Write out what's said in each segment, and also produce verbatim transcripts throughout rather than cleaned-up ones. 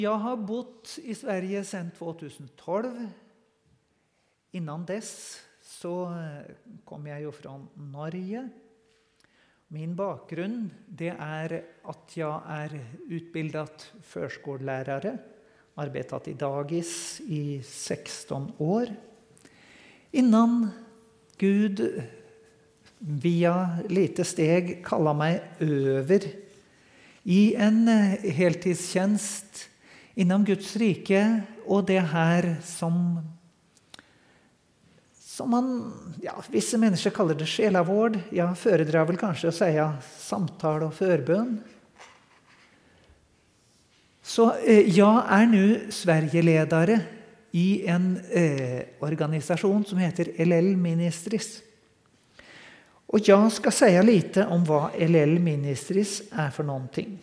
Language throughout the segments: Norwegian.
Jag har bott i Sverige sedan tjugohundratolv. Innan dess så kom jag ju från Norge. Min bakgrund det är att jag är utbildad förskollärare, arbetat i dagis i sexton år. Innan Gud via lite steg kallar mig över i en heltidstjänst inom Guds rike, och det här som som man, ja, vissa människor kallar det själavård. Jag föredrar väl kanske att säga samtal och förbön. Så eh, jag är nu Sverigeledare i en eh, organisation som heter L L Ministries. Och jag ska säga lite om vad L L Ministries är för någonting.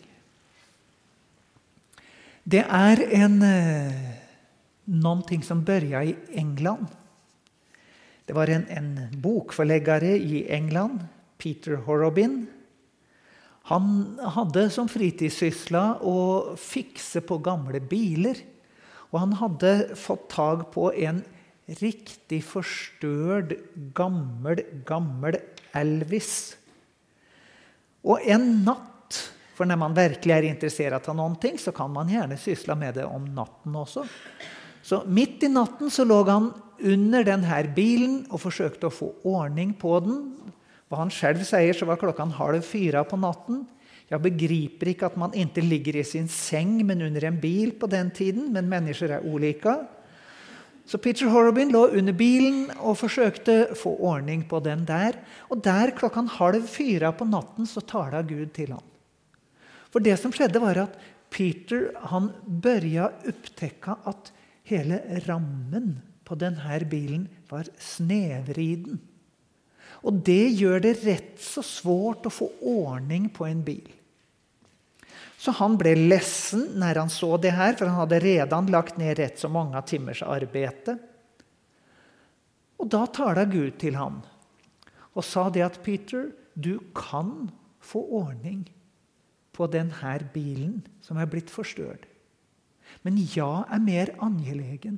Det är en eh, någonting som började i England. Det var en, en bokförläggare i England, Peter Horrobin. Han hade som fritidssyssla att fixa på gamla bilar. Och han hade fått tag på en riktigt förstörd gammal, gammal Elvis. Och en natt, för när man verkligen är intresserad av någonting så kan man gärna syssla med det om natten också. Så mitt i natten så låg han under den här bilen och försökte att få ordning på den. Vad han själv säger så var klockan halv fyra på natten. Jag begriper inte att man inte ligger i sin säng men under en bil på den tiden, men människor är olika. Så Peter Horrobin låg under bilen och försökte få ordning på den där. Och där klockan halv fyra på natten så talade Gud till honom. För det som skedde var att Peter han började upptäcka att hela rammen på den här bilen var snävriden. Och det gör det rätt så svårt att få ordning på en bil. Så han blev ledsen när han såg det här, för han hade redan lagt ner rätt så många timmars arbete. Och då talade Gud till honom och sa det att Peter, du kan få ordning på den här bilen som är blivit förstörd. Men jag är mer angelägen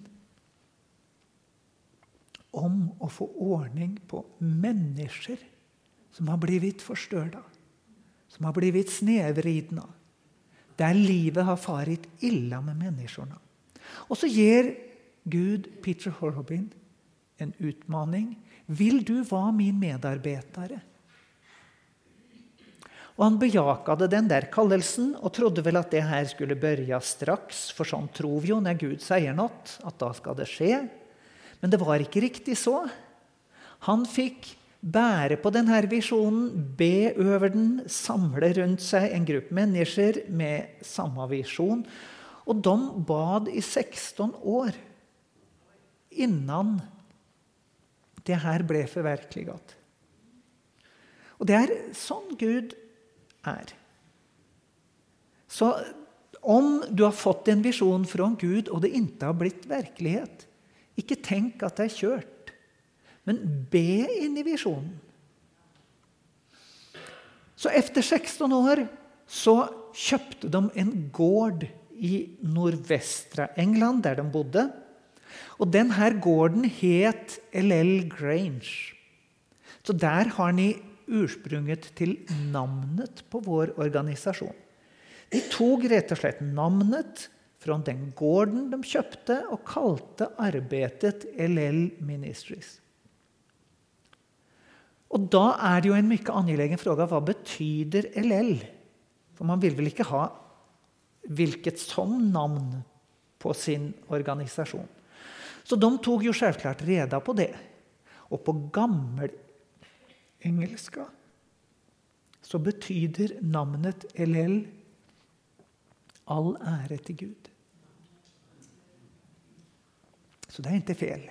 om att få ordning på människor som har blivit förstörda, som har blivit snedvridna, där livet har farit illa med människorna. Och så ger Gud Peter Horrobin en utmaning. Vill du vara min medarbetare? Och han bejakade den där kallelsen och trodde väl att det här skulle börja strax, för sånt tror vi ju när Gud säger något, att då ska det ske. Men det var inte riktigt så. Han fick bära på den här visionen, be över den, samla runt sig en grupp människor med samma vision. Och de bad i sexton år innan det här blev förverkligat. Och det är sån Gud är. Så om du har fått en vision från Gud och det inte har blivit verklighet, inte tänk att det är kört, men be in i visionen. Så efter sexton år så köpte de en gård i nordvästra England där de bodde. Och den här gården het L L Grange. Så där har ni ursprunget till namnet på vår organisation. De tog rätt och slett namnet från den gården de köpte och kallade arbetet L L Ministries. Och då är det ju en mycket angelägen fråga, vad betyder L L? För man vill väl inte ha vilket som namn på sin organisation. Så de tog ju självklart reda på det. Och på gammal engelska så betyder namnet L L all ära till Gud. Så det är inte fel.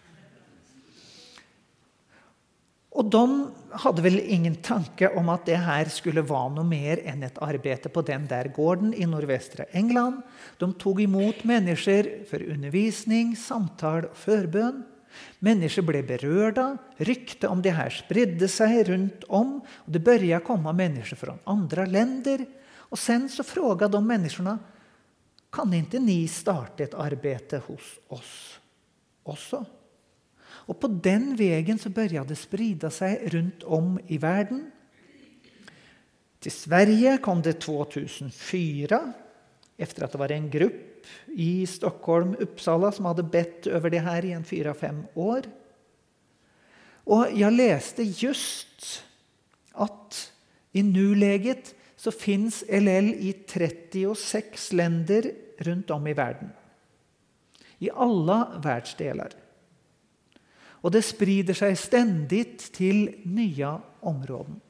Och de hade väl ingen tanke om att det här skulle vara något mer än ett arbete på den där gården i nordvästra England. De tog emot människor för undervisning, samtal och förbön. Människor blev berörda, rykte om det här spridde sig runt om. Och det började komma människor från andra länder. Och sen så frågade de människorna, kan inte ni starte et arbete hos oss også? Och på den vägen så började det sprida sig runt om i världen. Till Sverige kom det två tusen fyra, efter att det var en grupp i Stockholm, Uppsala, som hade bett över det här i en fyra, fem år. Och jag läste just att i nuläget så finns L L i trettiosex länder runt om i världen. I alla världsdelar. Och det sprider sig ständigt till nya områden.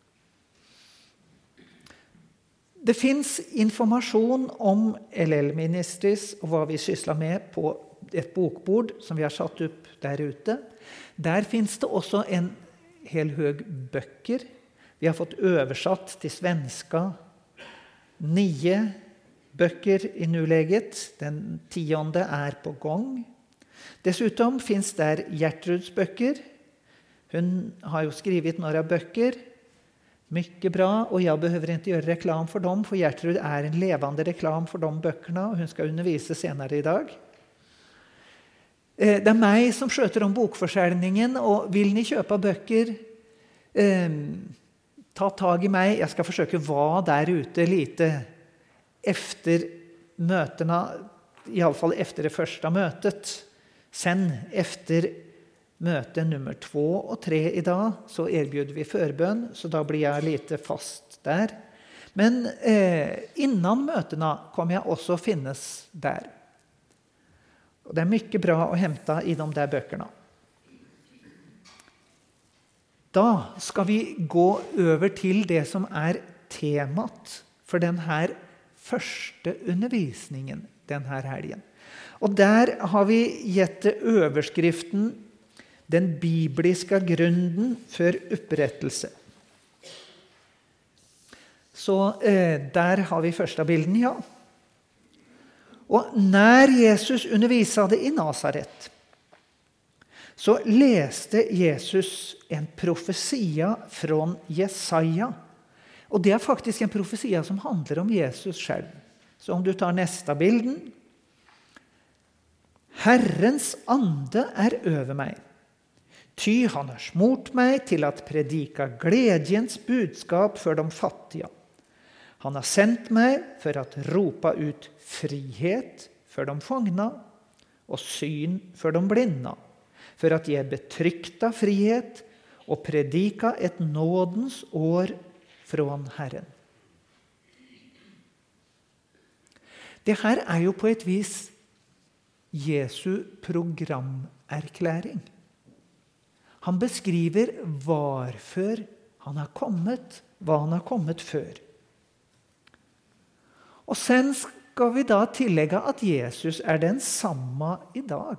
Det finns information om L L Ministries och vad vi sysslar med på ett bokbord som vi har satt upp där ute. Där finns det också en hel hög böcker. Vi har fått översatt till svenska nio böcker i nuläget. Den tionde är på gång. Dessutom finns där Gertruds böcker. Hon har ju skrivit några böcker. Mycket bra, och jag behöver inte göra reklam för dem, för Gertrud är en levande reklam för de böckerna, och hon ska undervisa senare idag. Det är mig som sköter om bokförsäljningen, och vill ni köpa böcker, eh, ta tag i mig. Jag ska försöka vara där ute lite efter mötena, i alla fall efter det första mötet. Sen efter möte nummer två och tre idag så erbjuder vi förbön, så då blir jag lite fast där. Men eh, innan mötena kommer jag också finnas där. Och det är mycket bra att hämta i de där böckerna. Då ska vi gå över till det som är temat för den här första undervisningen den här helgen. Och där har vi gett överskriften Den bibliska grunden för upprättelse. Så eh, där har vi första bilden, ja. Och när Jesus undervisade i Nasaret så läste Jesus en profetia från Jesaja. Och det är faktiskt en profetia som handlar om Jesus själv. Så om du tar nästa bilden. Herrens ande är över mig. Ty han har smort mig till att predika glädjens budskap för de fattiga. Han har sänt mig för att ropa ut frihet för de fångna och syn för de blinda. För att ge betryckta frihet och predika ett nådens år från Herren. Det här är ju på ett vis Jesu programerkläring. Han beskriver varför han har kommit, vad han har kommit för. Och sen ska vi då tillägga att Jesus är den samma idag.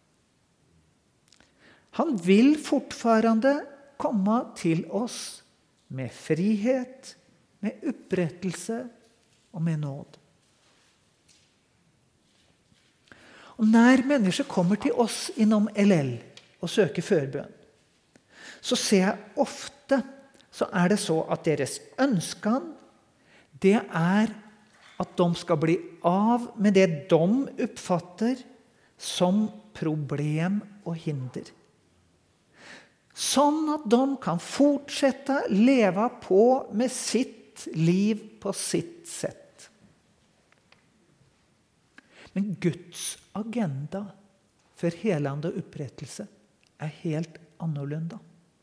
Han vill fortfarande komma till oss med frihet, med upprättelse och med nåd. Och när människor kommer till oss inom L L och söker förbön, så ser jag ofta så är det så att deras önskan det är att de ska bli av med det de uppfattar som problem och hinder. Så att de kan fortsätta leva på med sitt liv på sitt sätt. Men Guds agenda för helande och upprättelse är helt annorlunda.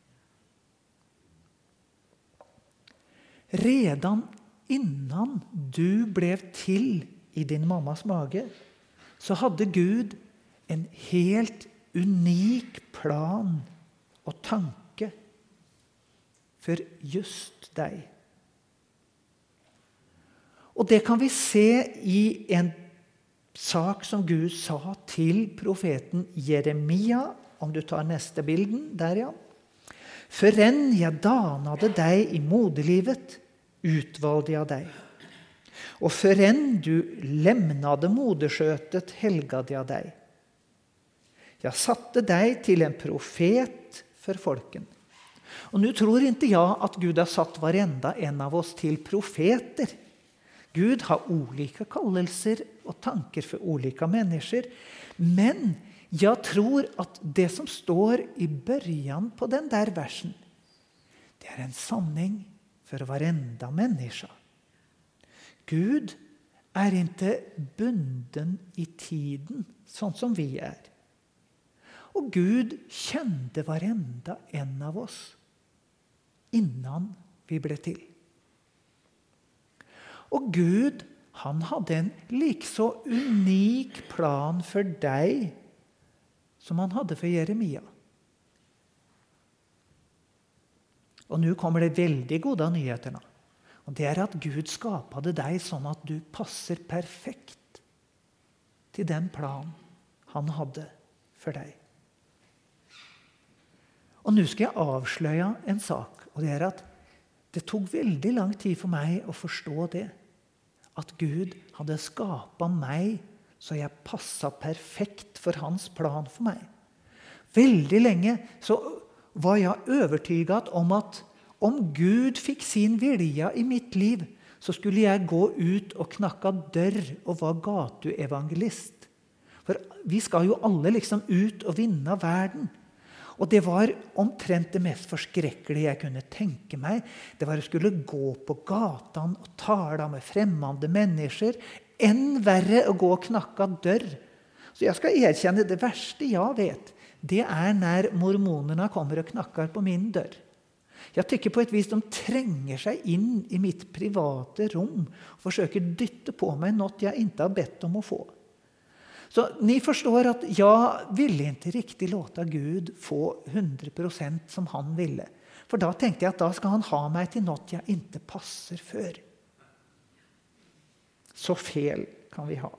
Redan innan du blev till i din mammas mage så hade Gud en helt unik plan och tanke för just dig. Och det kan vi se i en sak som Gud sa till profeten Jeremia, om du tar nästa bilden där, ja. Förrän jag danade dig i moderlivet utvalde jag dig. Och förrän du lämnade moderskötet helgade jag dig. Jag satte dig till en profet för folken. Och nu tror inte jag att Gud har satt varenda en av oss till profeter. Gud har olika kallelser og tanker for olika mennesker. Men jeg tror at det som står i början på den der versen, det er en sanning for varenda människa. Gud er ikke bunden i tiden, sånn som vi er. Og Gud kjente varenda en av oss innan vi ble til. Og Gud, han hadde en like så unik plan for deg som han hadde for Jeremia. Og nå kommer det veldig gode nyheterna. Og det er at Gud skapade deg sånn at du passer perfekt til den plan han hadde for deg. Og nå skal jeg avsløye en sak, og det er at det tok veldig lang tid for meg å forstå det. At Gud hadde skapet meg så jeg passet perfekt for hans plan for meg. Veldig lenge så var jeg overtyget om at om Gud fikk sin vilja i mitt liv, så skulle jeg gå ut og knakke dør og være gatuevangelist. For vi skal jo alle liksom ut og vinne verden. Og det var omtrent det mest forskrekkelige jeg kunne tenke meg. Det var å skulle gå på gatan og tale med fremmede mennesker. Enn verre å gå og knakke dør. Så jeg skal erkjenne det verste jeg vet. Det er når mormonerne kommer og knakker på min dør. Jeg tykker på et vis de trenger seg inn i mitt private rom og forsøker dytte på meg noe jeg ikke har bedt om å få. Så ni forstår at jeg ville ikke riktig låta Gud få hundre prosent som han ville. For da tenkte jeg at da skal han ha meg til noe jeg ikke passer for. Så fel kan vi ha.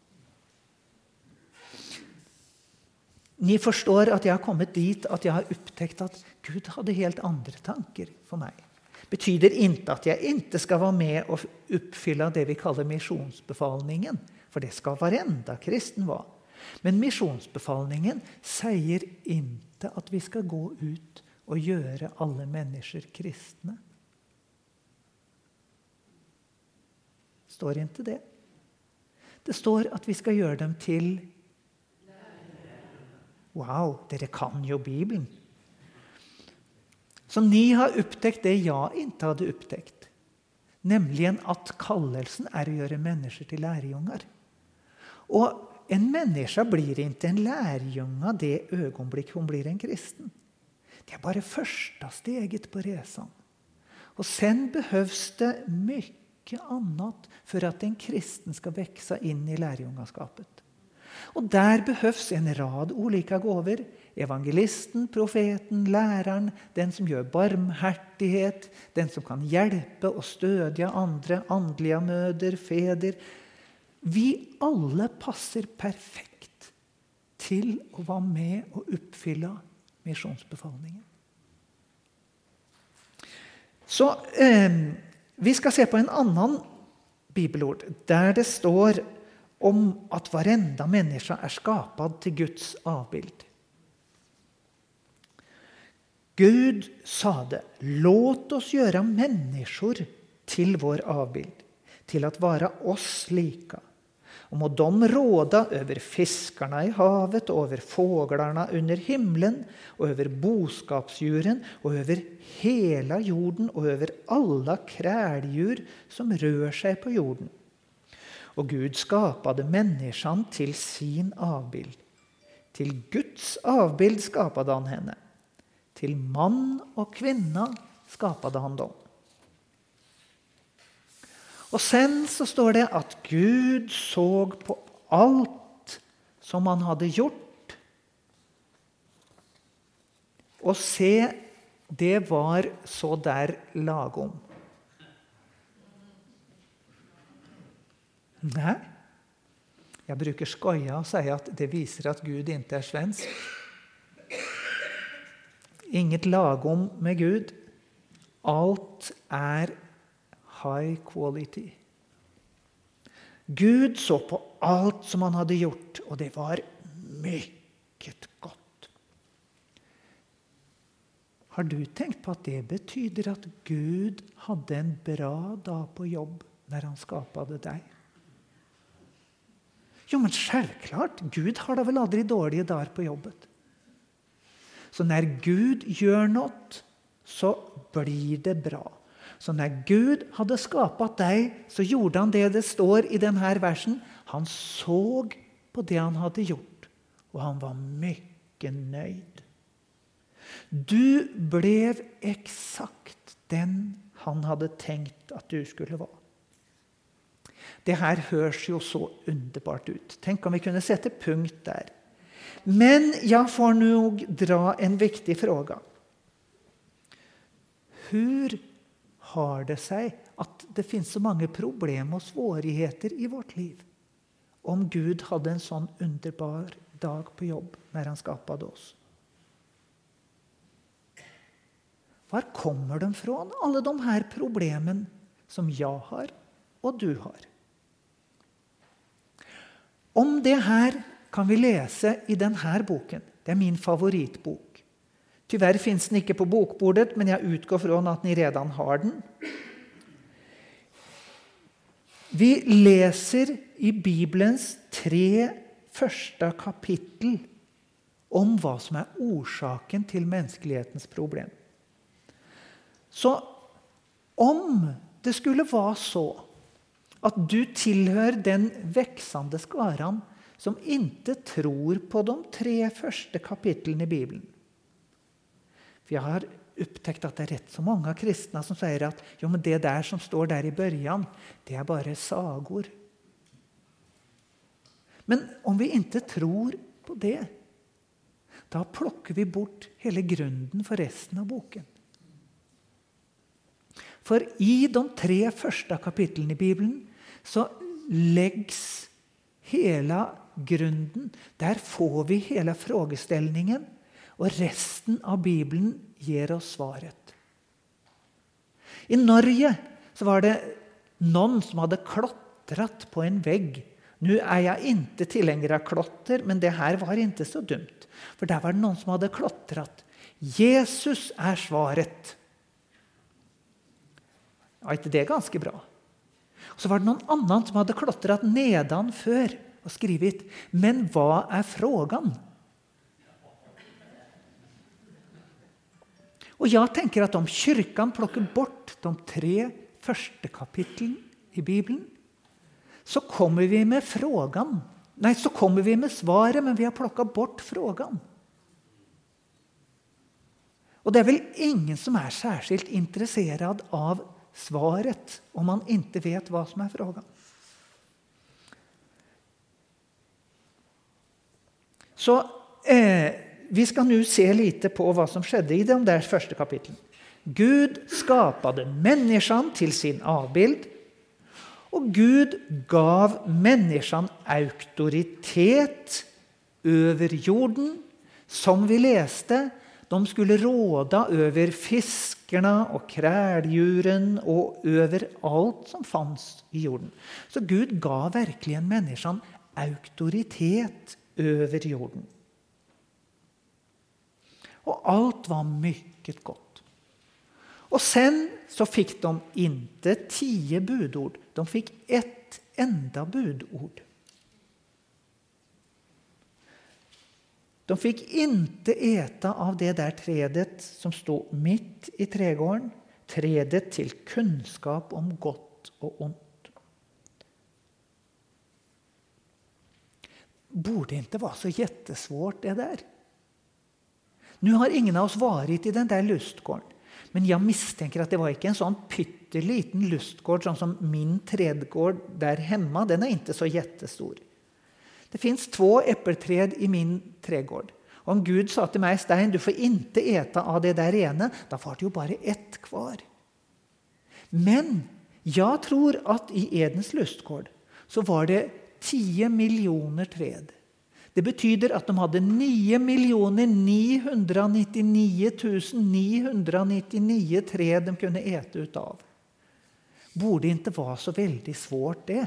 Ni forstår at jeg har kommet dit at jeg har opptekt at Gud hadde helt andre tanker for meg. Betyder ikke at jeg ikke skal være med og oppfylle det vi kaller missionsbefalningen, for det skal varenda kristen være. Men missionsbefalningen sier ikke at vi skal gå ut og gjøre alle mennesker kristne. Står ikke det? Det står at vi skal gjøre dem til wow, dere kan jo Bibelen. Så ni har opptekt det jeg ikke hadde opptekt. Nemlig at kallelsen er å gjøre mennesker til lærjunger. Og en menneske blir ikke en lærjunge det øyeblikk hun blir en kristen. Det er bare første steget på resan. Og sen behøves det mye annet for at en kristen skal vekse inn i lærjungaskapet. Og der behøves en rad olika gåver. Evangelisten, profeten, læreren, den som gjør barmhertighet, den som kan hjelpe og stødja andre, andlige møder, feder. Vi alle passer perfekt til å være med og oppfylle missionsbefalningen. Så eh, vi skal se på en annen bibelord, der det står om at varenda menneske er skapad til Guds avbild. Gud sa det, låt oss gjøre mennesker til vår avbild, til at vara oss lika. Og må de råda over fiskarna i havet, og over fåglarna under himlen, og over boskapsdjuren, og over hela jorden, og over alla kräldjur som rör sig på jorden. Og Gud skapade människan til sin avbild. Til Guds avbild skapade han henne. Til mann og kvinna skapade han dem. Og sen så står det at Gud såg på alt som han hadde gjort. Og se, det var så der lagom. Nei, jeg bruker skoja og sier at det viser at Gud ikke er svensk. Inget lagom med Gud. Alt er high quality. Gud så på alt som han hadde gjort, og det var mycket godt. Har du tenkt på at det betyder at Gud hadde en bra dag på jobb när han skapade dig? Jo, men självklart, Gud har da vel aldri dårlige dager på jobbet. Så när Gud gör något så blir det bra. Så när Gud hade skapat dig så gjorde han det det står i den här versen. Han såg på det han hade gjort och han var mycket nöjd. Du blev exakt den han hade tänkt att du skulle vara. Det här hörs ju så underbart ut. Tänk om vi kunde sätta punkt där. Men jag får nog dra en viktig fråga. Hur har det sig att det finns så många problem och svårigheter i vårt liv? Om Gud hade en sån underbar dag på jobb när han skapade oss. Var kommer de från, alla de här problemen som jag har och du har? Om det här kan vi läsa i den här boken. Det är min favoritbok. Tyvärr finns den inte på bokbordet, men jag utgår från att ni redan har den. Vi läser i Bibelns tre första kapitel om vad som är orsaken till mänsklighetens problem. Så om det skulle vara så att du tillhör den växande skaran som inte tror på de tre första kapitlen i Bibeln. För jag har upptäckt att det är rätt så många kristna som säger att jo, men det där som står där i början, det är bara sagor. Men om vi inte tror på det, då plockar vi bort hela grunden för resten av boken. För i de tre första kapitlen i Bibeln så läggs hela grunden. Där får vi hela frågeställningen och resten av Bibeln ger oss svaret. I Norge så var det någon som hade klottrat på en vägg. Nu är jag inte tillängare av klotter, men det här var inte så dumt. För där var det någon som hade klottrat. Jesus är svaret. Ja, inte det är ganska bra. Och så var det någon annan som hade klottrat nedanför och skrivit, men vad är frågan? Och jag tänker att om kyrkan plockar bort de tre första kapitlen i Bibeln så kommer vi med frågan. Nej, så kommer vi med svaret, men vi har plockat bort frågan. Och det är väl ingen som är särskilt intresserad av svaret om man inte vet vad som är frågan. Så eh, vi ska nu se lite på vad som skedde i de där första kapitlen. Gud skapade människan till sin avbild. Och Gud gav människan auktoritet över jorden. Som vi läste, de skulle råda över fiskarna och kräldjuren och över allt som fanns i jorden. Så Gud gav verkligen människan auktoritet över jorden. Och allt var mycket gott. Och sen så fick de inte tio budord. De fick ett enda budord. De fick inte äta av det där trädet som stod mitt i trädgården. Trädet till kunskap om gott och ont. Borde inte vara så jättesvårt det där. Nu har ingen av oss varit i den där lustgården. Men jag misstänker att det var inte en sån pytteliten lustgård som, som min trädgård där hemma. Den är inte så jättestor. Det finns två äppelträd i min trädgård. Om Gud sa till mig, Stein, du får inte äta av det där ena, då var det ju bara ett kvar. Men jag tror att i Edens lustgård så var det tio miljoner träd. Det betyder att de hade nio miljoner niohundranittionio tusen niohundranittionio träd de kunde äta utav. Borde inte vara så väldigt svårt det.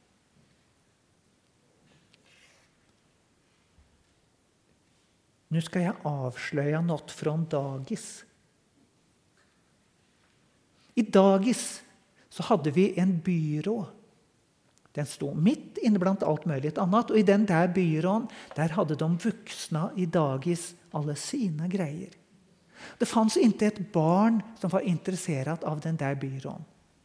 Nu ska jag avslöja något från dagis. I dagis så hadde vi en byrå. Den stod midt inne blant alt mulig annet, og i den der byråen, der hadde de voksne i dagis alle sine greier. Det fanns ikke et barn som var interessert av den der byråen.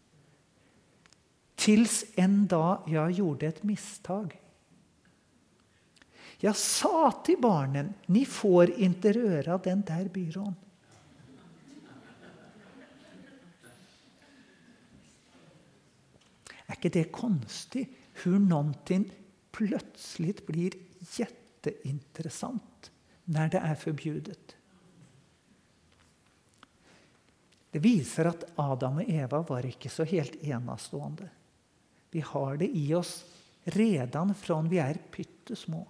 Tills en dag jeg gjorde et misstag. Jeg sa til barnen, ni får ikke røre den der byråen. Er ikke det konstig hur någonting plötsligt blir jätteintressant när det är förbjudet? Det viser at Adam og Eva var ikke så helt enastående. Vi har det i oss redan från vi er pyttesmå.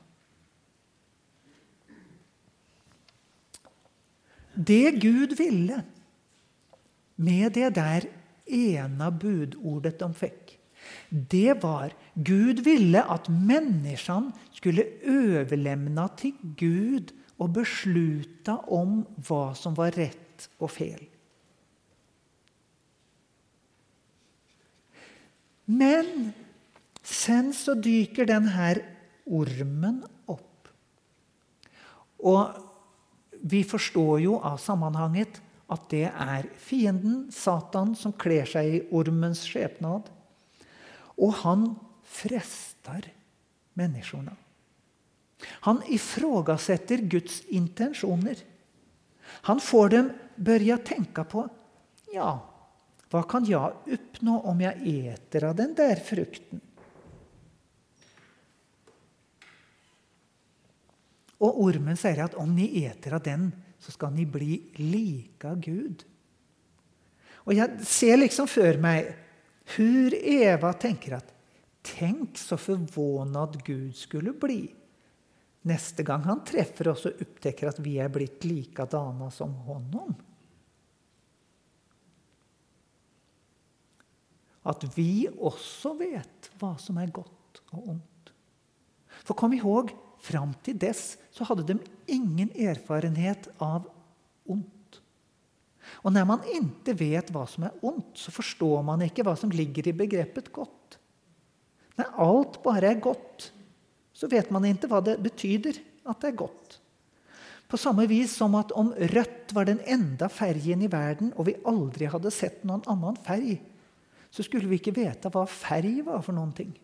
Det Gud ville med det der ena budordet de fikk, det var Gud ville at människan skulle överlämna till Gud och besluta om vad som var rätt och fel. Men sen så dyker den här ormen upp. Och vi forstår jo av sammanhanget at det er fienden, Satan, som kler seg i ormens skepnad. Og han frestar människorna. Han ifrågasätter Guds intentioner. Han får dem börja tänka på, ja, vad kan jag uppnå om jag äter av den där frukten? Og ormen sier at om ni äter av den, så skal ni bli lika Gud. Og jeg ser liksom för mig hur Eva tänker att tänk så förvånad Gud skulle bli nästa gång han träffar oss och upptäcker att vi är blivit likadana som honom. Att vi också vet vad som är gott och ont. För kom ihåg, fram till dess så hade de ingen erfarenhet av ont. Och när man inte vet vad som är ont så förstår man inte vad som ligger i begreppet gott. När allt bara är gott så vet man inte vad det betyder att det är gott. På samma vis som att om rött var den enda färgen i världen och vi aldrig hade sett någon annan färg, så skulle vi inte veta vad färg var för någonting.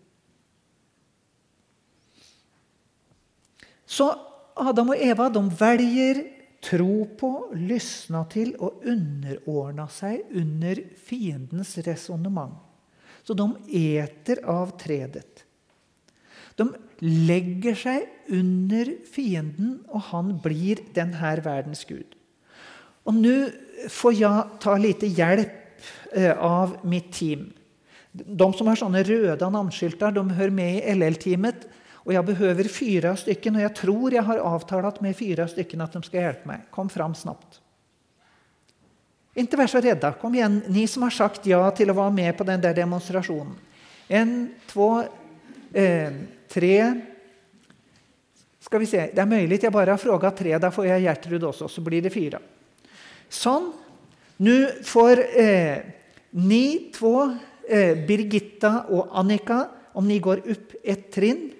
Så Adam och Eva, de väljer tro på, lyssna till och underordna sig under fiendens resonemang. Så de äter av trädet. De lägger sig under fienden och han blir den här världens Gud. Och nu får jag ta lite hjälp av mitt team. De som har sådana röda namnskyltar, de hör med i L L-teamet. Och jag behöver fyra stycken och jag tror jag har avtalat med fyra stycken att de ska hjälpa mig. Kom fram snabbt. Inte vara så rädda. Kom igen, ni som har sagt ja till att vara med på den där demonstrationen. En, två, eh, tre. Ska vi se, det är möjligt jag bara har frågat tre, där får jag Gertrud också, så blir det fyra. Sånn. Nu får eh, ni två, eh, Birgitta och Annika, om ni går upp ett trinn.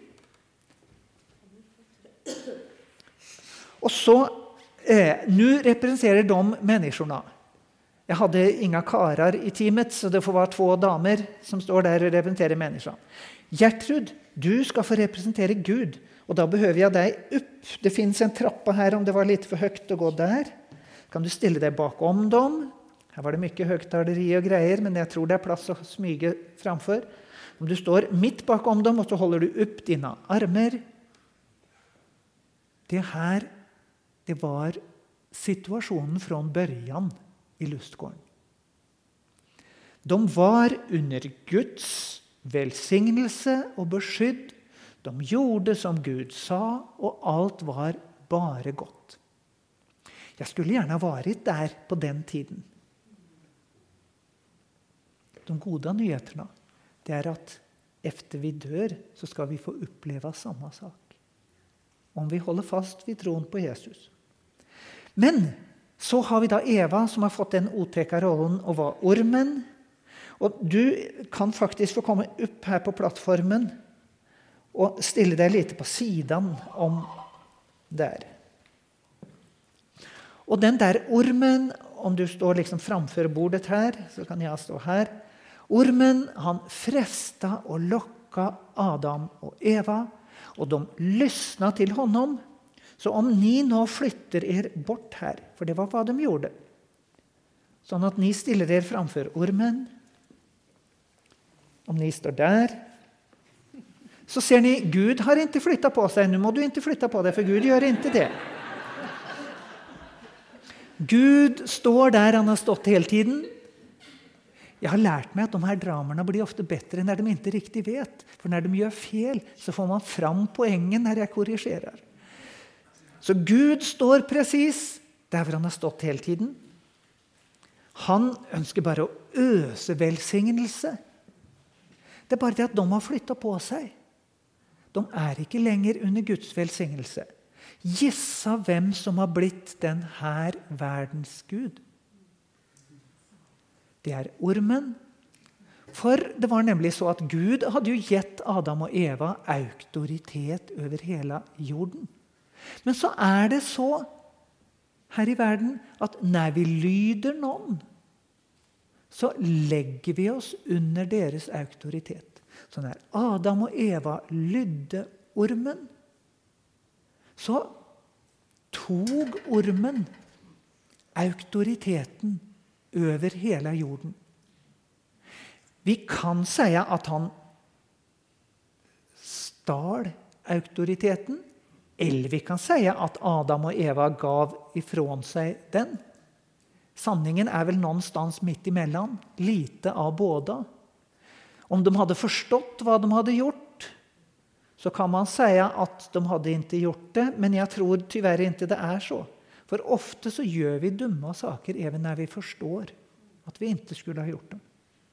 Och så, eh, nu representerar de människorna. Jag hade inga karar i teamet, så det får vara två damer som står där och representerar människan. Gertrud, du ska få representera Gud. Och då behöver jag dig upp. Det finns en trappa här om det var lite för högt att gå där. Kan du ställa dig bakom dem? Här var det mycket högtaleri och grejer, men jag tror det är plats att smyga framför. Om du står mitt bakom dem och så håller du upp dina armar. Det här, det var situationen från början i lustgården. De var under Guds välsignelse och beskydd. De gjorde som Gud sa och allt var bara gott. Jag skulle gärna varit där på den tiden. De goda nyheterna, det är att efter vi dör så ska vi få uppleva samma sak. Om vi håller fast vid tron på Jesus. Men så har vi då Eva som har fått den otäcka rollen att vara ormen. Og du kan faktisk få komme opp her på plattformen og stille deg litt på siden om der. Og den der ormen, om du står liksom framfor bordet her, så kan jeg stå her. Ormen, han fresta og lokka Adam og Eva, og de lysna til honom. Så om ni nå flytter er bort her, for det var hva de gjorde, sånn at ni stiller er framfor ormen, om ni står der, så ser ni, Gud har ikke flyttat på seg, nå må du ikke flytta på deg, for Gud gjør ikke det. Gud står der han har stått hele tiden. Jeg har lært meg at de her dramerna blir ofte bedre når de ikke riktig vet. For når de gjør fel, så får man fram poengen når jeg korrigerer. Så Gud står precis der hvor han har stått hele tiden. Han ønsker bare å øse velsignelse. Det er bare det at de har flyttet på seg. De er ikke lenger under Guds velsignelse. Gissa hvem som har blitt den her verdens Gud. Det er ormen. For det var nemlig så at Gud hadde jo gitt Adam og Eva autoritet over hele jorden. Men så er det så her i verden at når vi lyder noen, så legger vi oss under deres autoritet. Så når Adam og Eva lydde ormen, så tog ormen autoriteten over hele jorden. Vi kan si at han stal autoriteten, eller vi kan si at Adam og Eva gav ifrån seg den. Sanningen er vel någonstans midt imellom, lite av båda. Om de hadde forstått hva de hadde gjort, så kan man si at de hadde ikke gjort det, men jeg tror tyvärr ikke det er så. For ofte så gjør vi dumme saker even når vi forstår at vi ikke skulle ha gjort dem.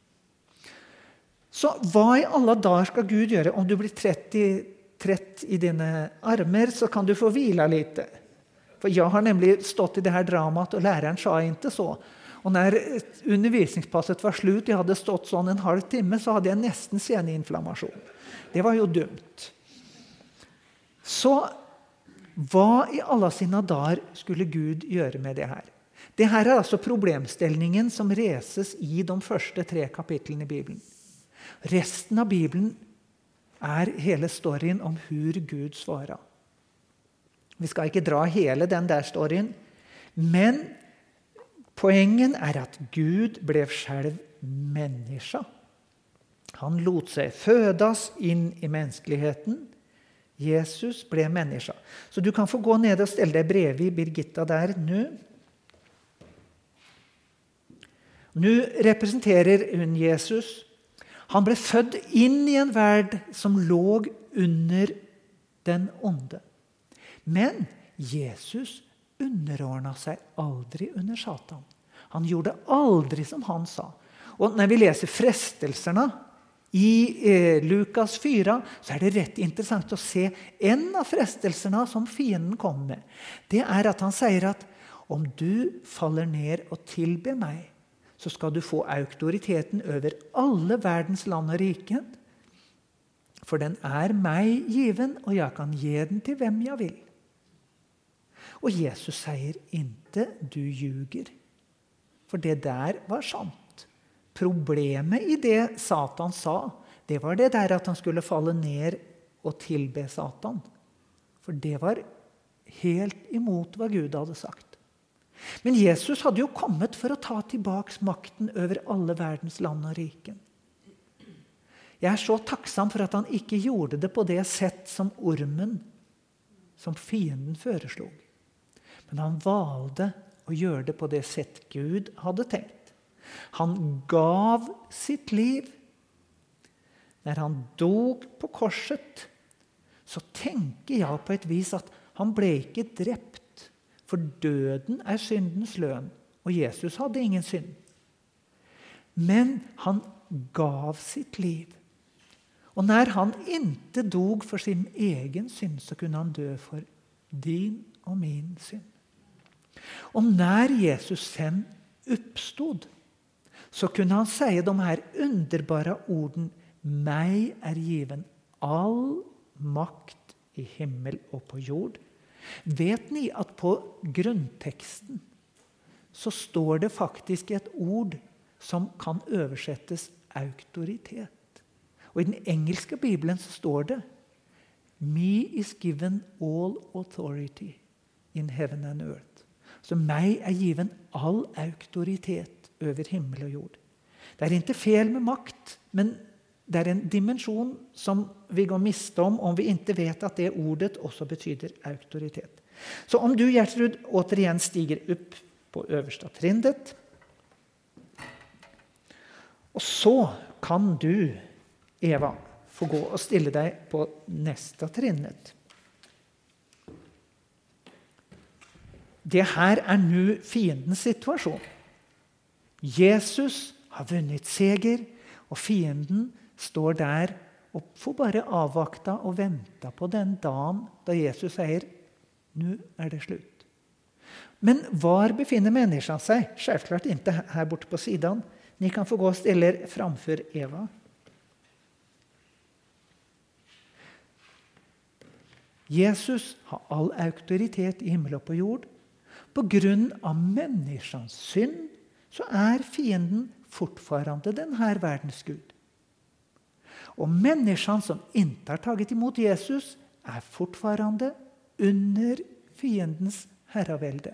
Så hva i alle dager skal Gud gjøre? Om du blir trett i, trett i dine armer, så kan du få hvila litt. For jeg har nemlig stått i det her dramat, og læreren sa ikke så. Og når undervisningspasset var slut, jeg hadde stått sånn en halv time, så hadde jeg nesten seneinflammasjon. Det var jo dumt. Så hva i alle sine dager skulle Gud gjøre med det her? Det her er altså problemstillingen som reses i de første tre kapitlene i Bibelen. Resten av Bibelen er hele storyen om hvor Gud svarer. Vi skal ikke dra hele den der storyen, men poengen er at Gud ble selv menneske. Han lot seg fødas inn i menneskeligheten. Jesus ble menneske. Så du kan få gå ned og stelle deg bredvid Birgitta der nå. Nå representerer hun Jesus. Han ble født inn i en verd som lå under den onde. Men Jesus underordnet seg aldri under Satan. Han gjorde aldri som han sa. Og når vi leser frestelserna i eh, Lukas fyra, så er det rett interessant å se en av frestelserna som fienden kom med. Det er at han sier at om du faller ned og tilber meg, så skal du få autoriteten over alle verdens land og riken. For den er meg given, og jeg kan gi den til hvem jeg vil. Og Jesus sier ikke, du ljuger. For det der var sant. Problemet i det Satan sa, det var det der at han skulle falle ned og tilbe Satan. For det var helt imot hva Gud hadde sagt. Men Jesus hadde jo kommet for å ta tilbake makten over alle verdens land og riken. Jeg er så takksam for at han ikke gjorde det på det sett som ormen, som fienden foreslog. Men han valgte å gjøre det på det sett Gud hadde tenkt. Han gav sitt liv. Når han dog på korset, så tenker jeg på et vis at han ble ikke drept, for døden er syndens lønn, og Jesus hadde ingen synd. Men han gav sitt liv. Og når han ikke dog for sin egen synd, så kunne han dø for din og min synd. Og når Jesus sen uppstod, så kunne han si de her underbara orden: «Meg er given all makt i himmel og på jord». Vet ni at på grunnteksten så står det faktisk et ord som kan oversettes autoritet. Og i den engelske Bibelen så står det: «Me is given all authority in heaven and earth». Så meg er given all autoritet over himmel og jord. Det er ikke fel med makt, men det er en dimensjon som vi går miste om om vi ikke vet at det ordet også betyder autoritet. Så om du, Gjertrud, återigen stiger opp på øverste trinnet, og så kan du, Eva, få gå og stille deg på neste trinnet. Det her er nå fiendens situasjon. Jesus har vunnet seger, og fienden står der og får bare avvakta og vente på den dagen da Jesus sier: «Nå er det slutt». Men var befinner menneskene seg? Selvklart ikke her borte på siden. Ni kan få gå og stille framfor Eva. Jesus har all autoritet i himmel og på jord. På grunn av menneskens synd så er fienden fortfarande denne verdens Gud. Og menneskene som ikke har taget imot Jesus er fortfarande under fiendens herravelde.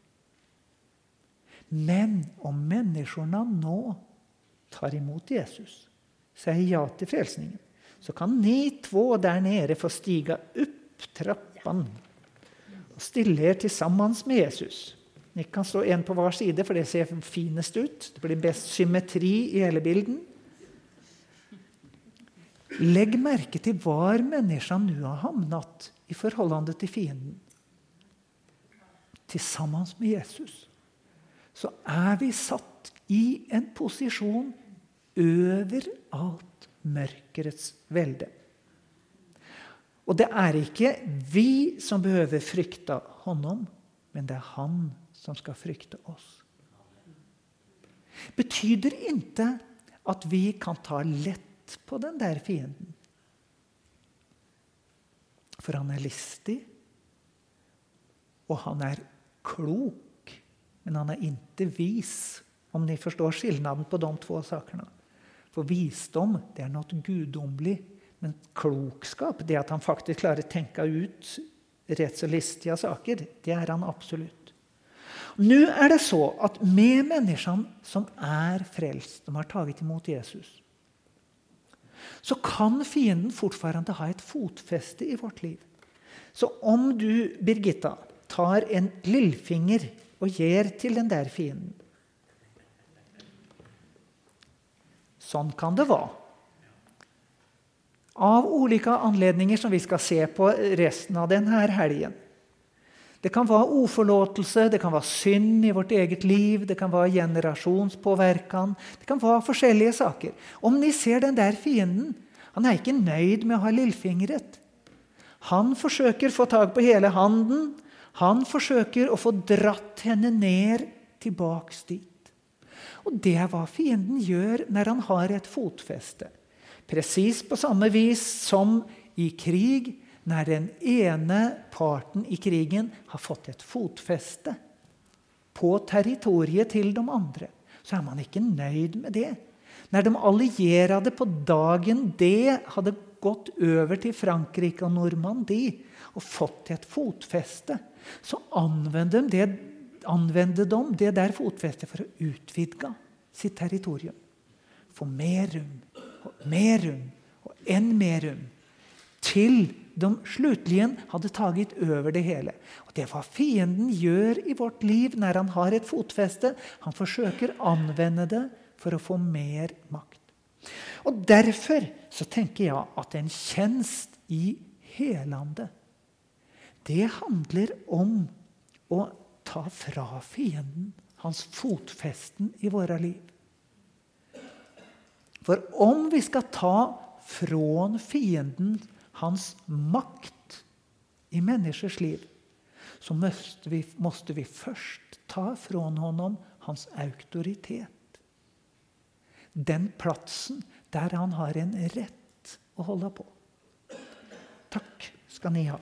Men om menneskene nå tar imot Jesus, sier ja til frelsningen, så kan ni två der nere få stiga opp trappan og stille er sammen med Jesus. Ni kan stå en på hver side, for det ser finest ut. Det blir best symmetri i hele bilden. Legg merke til hvor menneskene nå har hamnet i forholdet til fienden. Sammen med Jesus så er vi satt i en posisjon over alt mørkerets velde. Og det er ikke vi som behøver frykte honom, men det er han som skal frykte oss. Betyder ikke at vi kan ta lett på den der fienden. For han er listig, og han er klok, men han er ikke vis, om ni forstår skillnaden på de två sakerna. For visdom, det er noe gudomlig, men klokskap, det at han faktisk klarer å tenke ut rett så listige saker, det er han absolutt. Nå er det så at med menneskene som er frelst, de har taget imot Jesus, så kan fienden fortfarande ha et fotfeste i vårt liv. Så om du, Birgitta, tar en lillfinger og gir til den der fienden, sånn kan det være. Av olika anledninger som vi skal se på resten av denne helgen. Det kan være oforlåtelse, det kan være synd i vårt eget liv, det kan være generasjonspåverkan, det kan være forskjellige saker. Om ni ser den der fienden, han er ikke nøyd med å ha lillfingret. Han forsøker å få tag på hele handen, han forsøker å få dratt henne ned tilbaks dit. Og det er hva fienden gjør når han har et fotfeste. Precis på samme vis som i krig, når den ene parten i krigen har fått et fotfeste på territoriet til de andre, så er man ikke nøyd med det. Når de allierade på dagen det hadde gått over til Frankrike og Normandie og fått et fotfeste, så anvendte de det, anvendte de det der fotfestet for å utvidga sitt territorium. Få mer rum, og mer rum, og enn mer rum, til de slutlig hadde taget over det hele. Og det er hva fienden gjør i vårt liv når han har et fotfeste. Han forsøker å anvende det for å få mer makt. Og derfor så tenker jeg at en tjenest i helande, det handler om å ta fra fienden hans fotfesten i våre liv. For om vi skal ta fra fienden hans makt i menneskers liv, så måste vi, måste vi først ta fra honom hans autoritet. den platsen der han har en rett å holde på. Takk skal ni ha.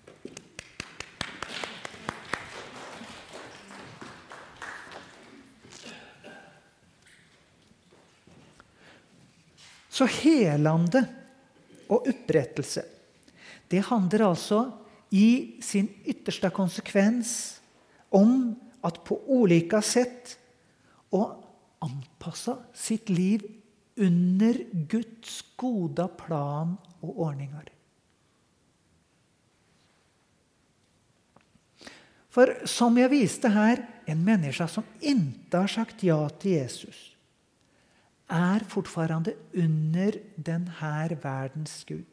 Så helande og opprettelse, det handler altså i sin yttersta konsekvens om at på olika sätt å anpassa sitt liv under Guds goda plan og ordningar. For som jeg viste her, en människa som inte har sagt ja til Jesus, er fortfarande under den her verdens Gud.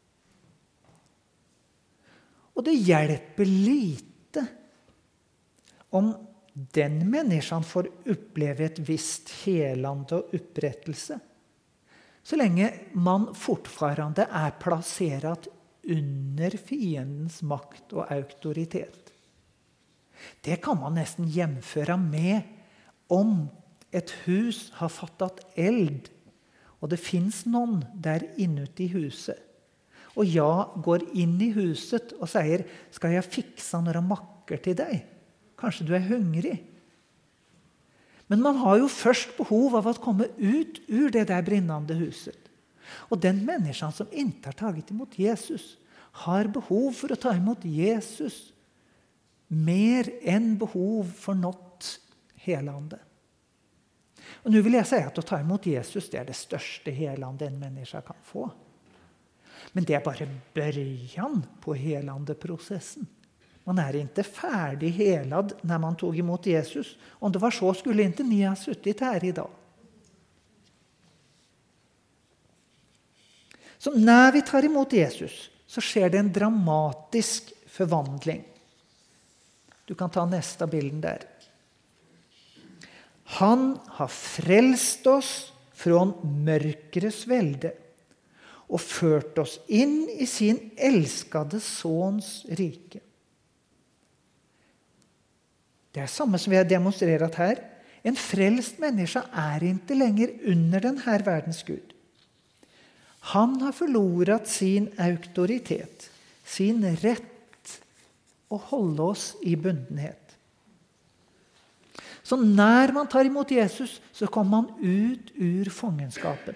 Og det hjelper lite om den människan får uppleve et visst helande og opprettelse, så lenge man fortfarande er placerat under fiendens makt og autoritet. Det kan man nesten jämföra med om et hus har fattat eld, og det finns någon der inuti huset. Og jag går inn i huset og sier, skal jeg fixa några makker til deg? Kanskje du er hungrig? Men man har jo først behov av å komme ut ur det der brinnande huset. Og den människan som inte har tagit emot Jesus har behov for å ta emot Jesus mer enn behov for något helande. Og nu vill jag säga att att ta emot Jesus, det är det största helande en människa kan få. Men det är bara början på helandeprocessen. Man är inte färdig helad när man tog emot Jesus. Om det var så skulle inte ni ha suttit här idag. Så när vi tar emot Jesus så sker det en dramatisk förvandling. Du kan ta nästa bilden där. Han har frälst oss från mörkrets välde och fört oss in i sin älskade sons rike. Det är samma som vi har demonstrerat här. En frälst människa är inte längre under den här världens Gud. Han har förlorat sin auktoritet, sin rätt att hålla oss i bundenhet. Så när man tar emot Jesus så kommer man ut ur fångenskapen.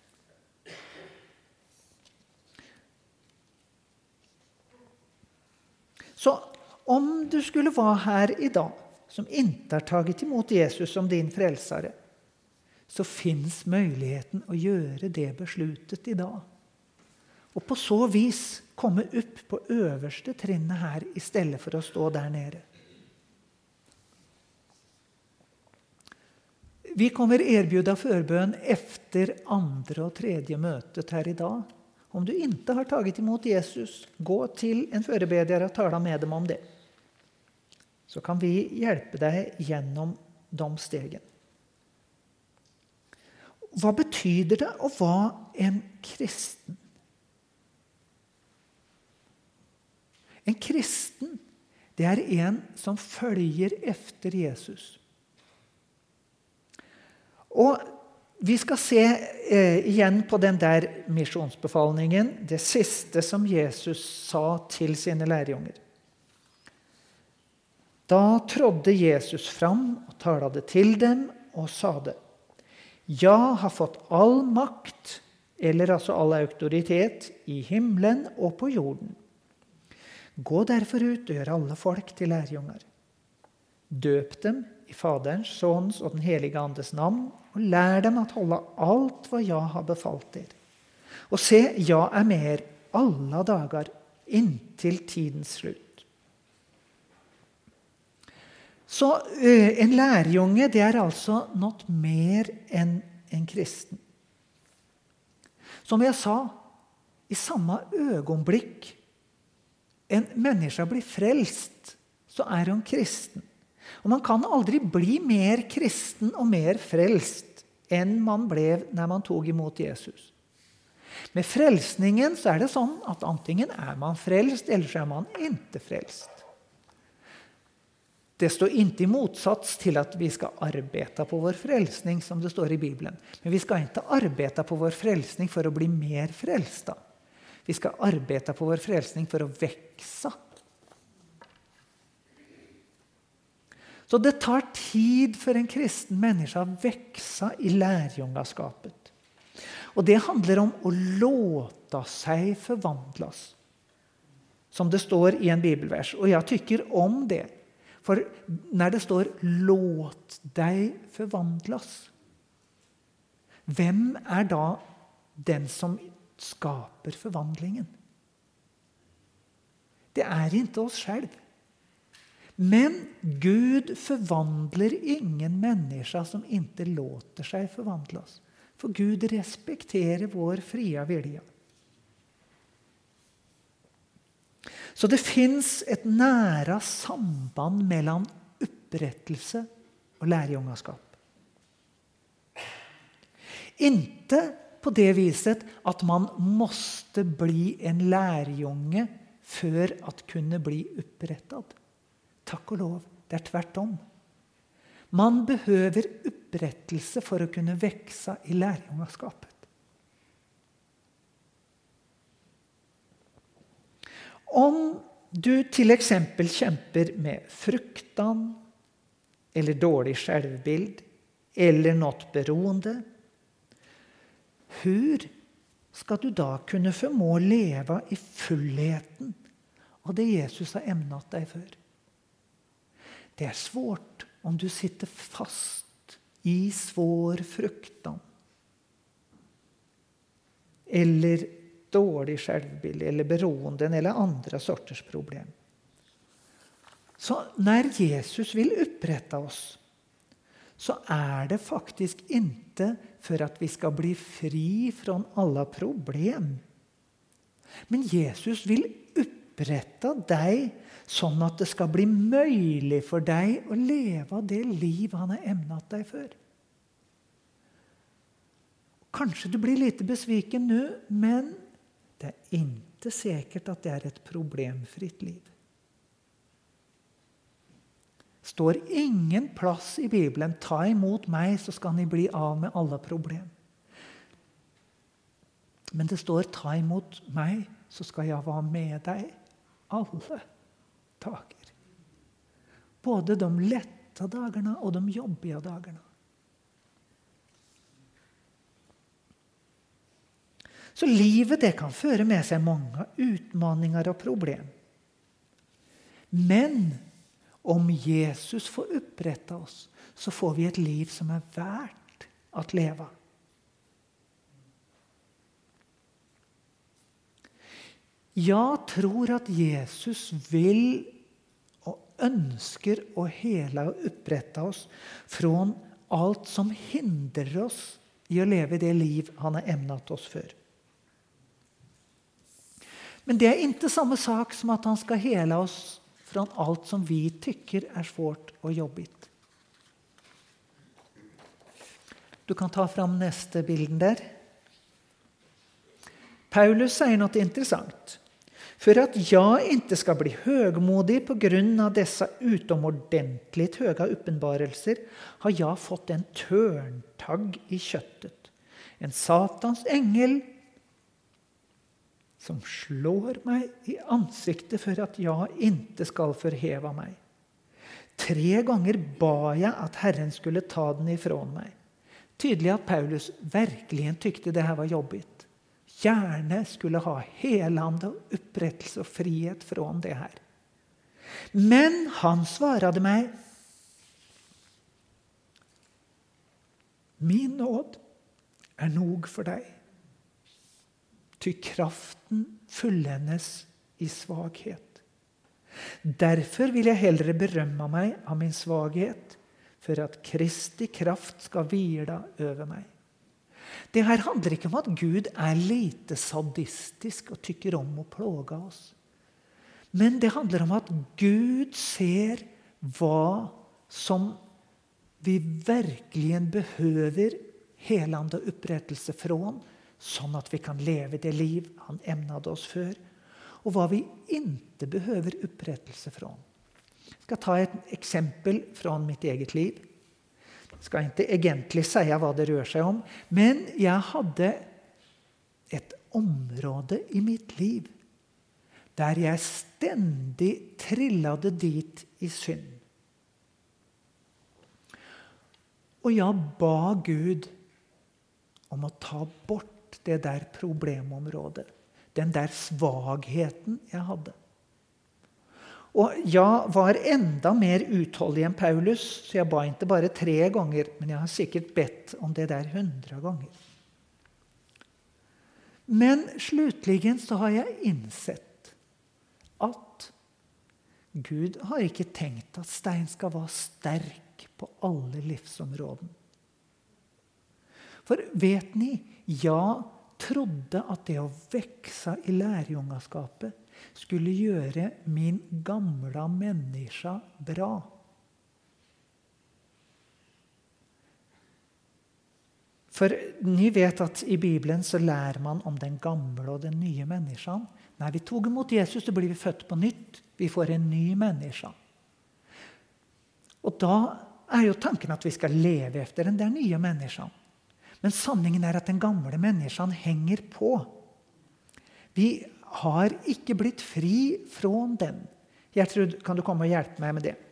Så om du skulle vara här idag som inte har tagit emot Jesus som din frälsare, så finns möjligheten att göra det beslutet idag. Och på så vis komma upp på överste trinnet här istället för att stå där nere. Vi kommer erbjuda förbön efter andra och tredje mötet här idag. Om du inte har tagit emot Jesus, gå till en förebedjare och tala med dem om det. Så kan vi hjälpa dig genom de stegen. Vad betyder det att vara en kristen? En kristen, det är en som följer efter Jesus. Och vi ska se eh, igen på den där missionsbefallningen, det sista som Jesus sa till sina lärjungar. Då trådde Jesus fram och talade till dem och sade: Jag har fått all makt, eller alltså all auktoritet, i himlen och på jorden. Gå därför ut och gör alla folk till lärjungar. Döp dem i Faderns, Sons och den heliga Andes namn och lär dem att hålla allt vad jag har befallt er. Och se, jag är med er alla dagar intill tidens slut. Så en lärjunge, det är alltså något mer än en kristen. Som jag sa, i samma ögonblick en människa blir frälst, så är hon kristen. Och man kan aldrig bli mer kristen och mer frälst än man blev när man tog emot Jesus. Med frälsningen så är det sånn att antingen är man frälst eller så är man inte frälst. Det står inte i motsats till att vi ska arbeta på vår frälsning som det står i Bibeln. Men vi ska inte arbeta på vår frälsning för att bli mer frälsta. Vi ska arbeta på vår frälsning för att växa. Så det tar tid för en kristen människa att växa i lärjungaskapet. Och det handlar om att låta sig förvandlas. Som det står i en bibelvers. Och jag tycker om det. För när det står låt dig förvandlas. Vem är då den som skapar förvandlingen? Det är inte oss själv. Men Gud förvandlar ingen människa som inte låter sig förvandlas. För Gud respekterar vår fria vilja. Så det finns ett nära samband mellan upprättelse och lärjungaskap. Inte på det viset att man måste bli en lärjunge för att kunna bli upprättad. Tack och lov, det är tvärtom. Man behöver upprättelse för att kunna växa i lärjungaskapet. Om du till exempel kämpar med fruktan eller dålig självbild eller något beroende, hur ska du då kunna förmå leva i fullheten av det Jesus har ämnat dig för? Det är svårt om du sitter fast i svår fruktan eller dålig självbild eller beroenden eller andra sorters problem. Så när Jesus vill upprätta oss så är det faktiskt inte för att vi ska bli fri från alla problem. Men Jesus vill upprätta dig så att det ska bli möjligt för dig att leva det liv han har ämnat dig för. Kanske du blir lite besviken nu, men det är inte säkert att det är ett problemfritt liv. Står ingen plats i Bibeln, ta emot mig så ska ni bli av med alla problem. Men det står, ta emot mig så ska jag vara med dig alla dagar. Både de lätta dagarna och de jobbiga dagarna. Så livet det kan föra med sig många utmaningar och problem. Men om Jesus får upprätta oss så får vi ett liv som är värt att leva. Jag tror att Jesus vill och önskar att hela och upprätta oss från allt som hindrar oss i att leva det liv han har ämnat oss för. Men det är inte samma sak som att han ska hela oss från allt som vi tycker är svårt och jobbigt. Du kan ta fram nästa bild där. Paulus säger något intressant. För att jag inte ska bli högmodig på grund av dessa utomordentligt höga uppenbarelser har jag fått en törntagg i köttet. En satans ängel som slår mig i ansiktet för att jag inte ska förhäva mig. Tre gånger bad jag att Herren skulle ta den ifrån mig. Tydligt att Paulus verkligen tyckte det här var jobbigt. Gärna skulle ha helande, upprättelse och frihet från det här. Men han svarade mig: min nåd är nog för dig. Ty kraften fullendes i svaghet. Därför vill jag hellre berömma mig av min svaghet för att Kristi kraft ska vila över mig. Det här handlar inte om att Gud är lite sadistisk och tycker om att plåga oss. Men det handlar om att Gud ser vad som vi verkligen behöver helande och upprättelse från, så att vi kan leva det liv han ämnade oss för, och vad vi inte behöver upprättelse från. Jeg skal ta et eksempel fra mitt eget liv. Jeg skal ikke egentlig si hva det rør seg om, men jeg hadde et område i mitt liv der jeg stendig trillade dit i synd. Og jeg ba Gud om å ta bort det der problemområdet, den der svagheten jeg hadde. Og jeg var enda mer utholdig enn Paulus, så jeg ba ikke bare tre ganger, men jeg har sikkert bedt om det der hundre ganger. Men slutligen så har jeg innsett at Gud har ikke tenkt at Stein skal være sterk på alle livsområden. For vet ni, jeg trodde at det å vekse i lærjungaskapet skulle gjøre min gamla menneske bra. For ni vet at i Bibelen så lærer man om den gamle og den nye mennesken. Når vi tog imot Jesus, så blir vi født på nytt. Vi får en ny menneske. Og da er jo tanken at vi skal leve efter den der nye mennesken. Men sanningen er at den gamle mennesken henger på. Vi har ikke blitt fri fra den. Gjertrud, kan du komme og hjelpe meg med det?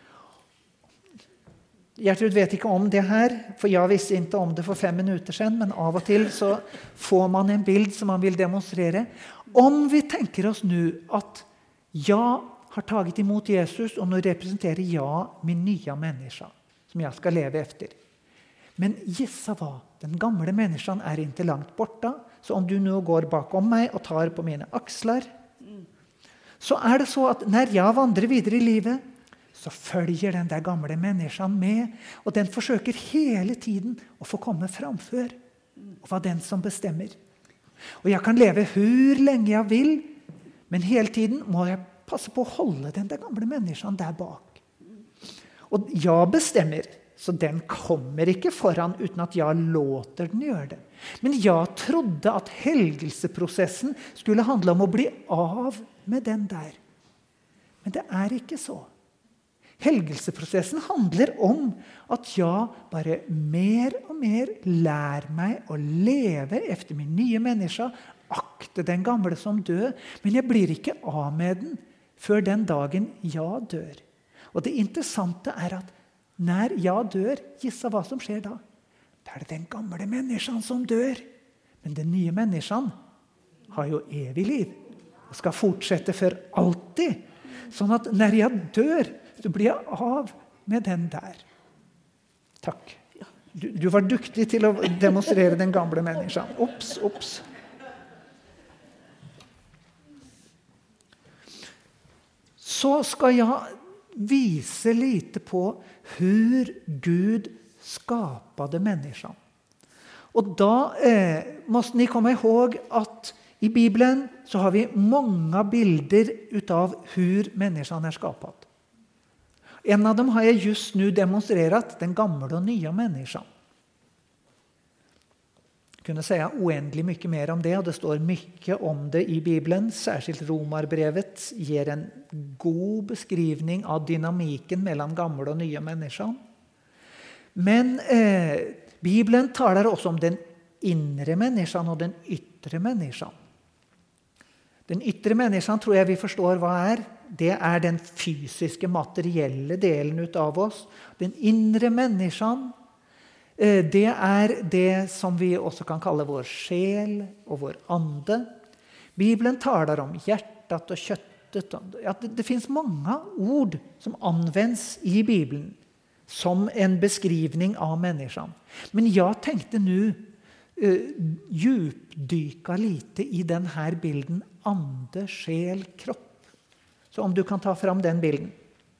Gjertrud vet ikke om det her, for jeg visste ikke om det for fem minutter siden, men av og til så får man en bild som man vil demonstrere. Om vi tenker oss nå at jeg har taget imot Jesus, og nå representerer jeg min nye menneske, som jeg skal leve efter. Men gissa hva? Den gamle mennesken er ikke langt borte, så om du nå går bakom meg og tar på mine aksler, så er det så at når jeg vandrer videre i livet, så følger den der gamle mennesken med, og den forsøker hele tiden å få komme framfør, og være den som bestemmer. Og jeg kan leve hvor lenge jeg vil, men hele tiden må jeg passe på å holde den der gamle mennesken der bak. Og jeg bestemmer, så den kommer ikke foran uten at jeg låter den gjøre det. Men jeg trodde at helgelseprosessen skulle handle om å bli av med den der. Men det er ikke så. Helgelseprosessen handler om at jeg bare mer og mer lærer meg å leve efter min nye menneske, akte den gamle som død, men jeg blir ikke av med den før den dagen jeg dør. Og det interessante er at når jeg dør, gissa hva som skjer da? Da er det den gamle mennesken som dør. Men den nye mennesken har jo evig liv og skal fortsette for alltid. Sånn at når jeg dør, så blir jeg av med den der. Takk. Du, du var dyktig til å demonstrere den gamle mennesken. Ops, ops. Så skal jeg vise lite på hur Gud skapade människan. Och då eh, måste ni komma ihåg att i Bibeln så har vi många bilder utav hur människan är skapad. En av dem har jag just nu demonstrerat, den gamla och nya människan. Jag kunde säga oändligt mycket mer om det, och det står mycket om det i Bibeln. Särskilt Romarbrevet ger en god beskrivning av dynamiken mellan gamla och nya människan. Men eh, Bibeln talar också om den inre människan och den yttre människan. Den yttre människan tror jag vi förstår vad är. Det är den fysiska, materiella delen av oss. Den inre människan, eh, det är det som vi också kan kalla vår själ och vår ande. Bibeln talar om hjärtat och köttet. Ja, det, det finns många ord som används i Bibeln som en beskrivning av människan. Men jag tänkte nu uh, djupdyka lite i den här bilden ande, själ, kropp. Så om du kan ta fram den bilden.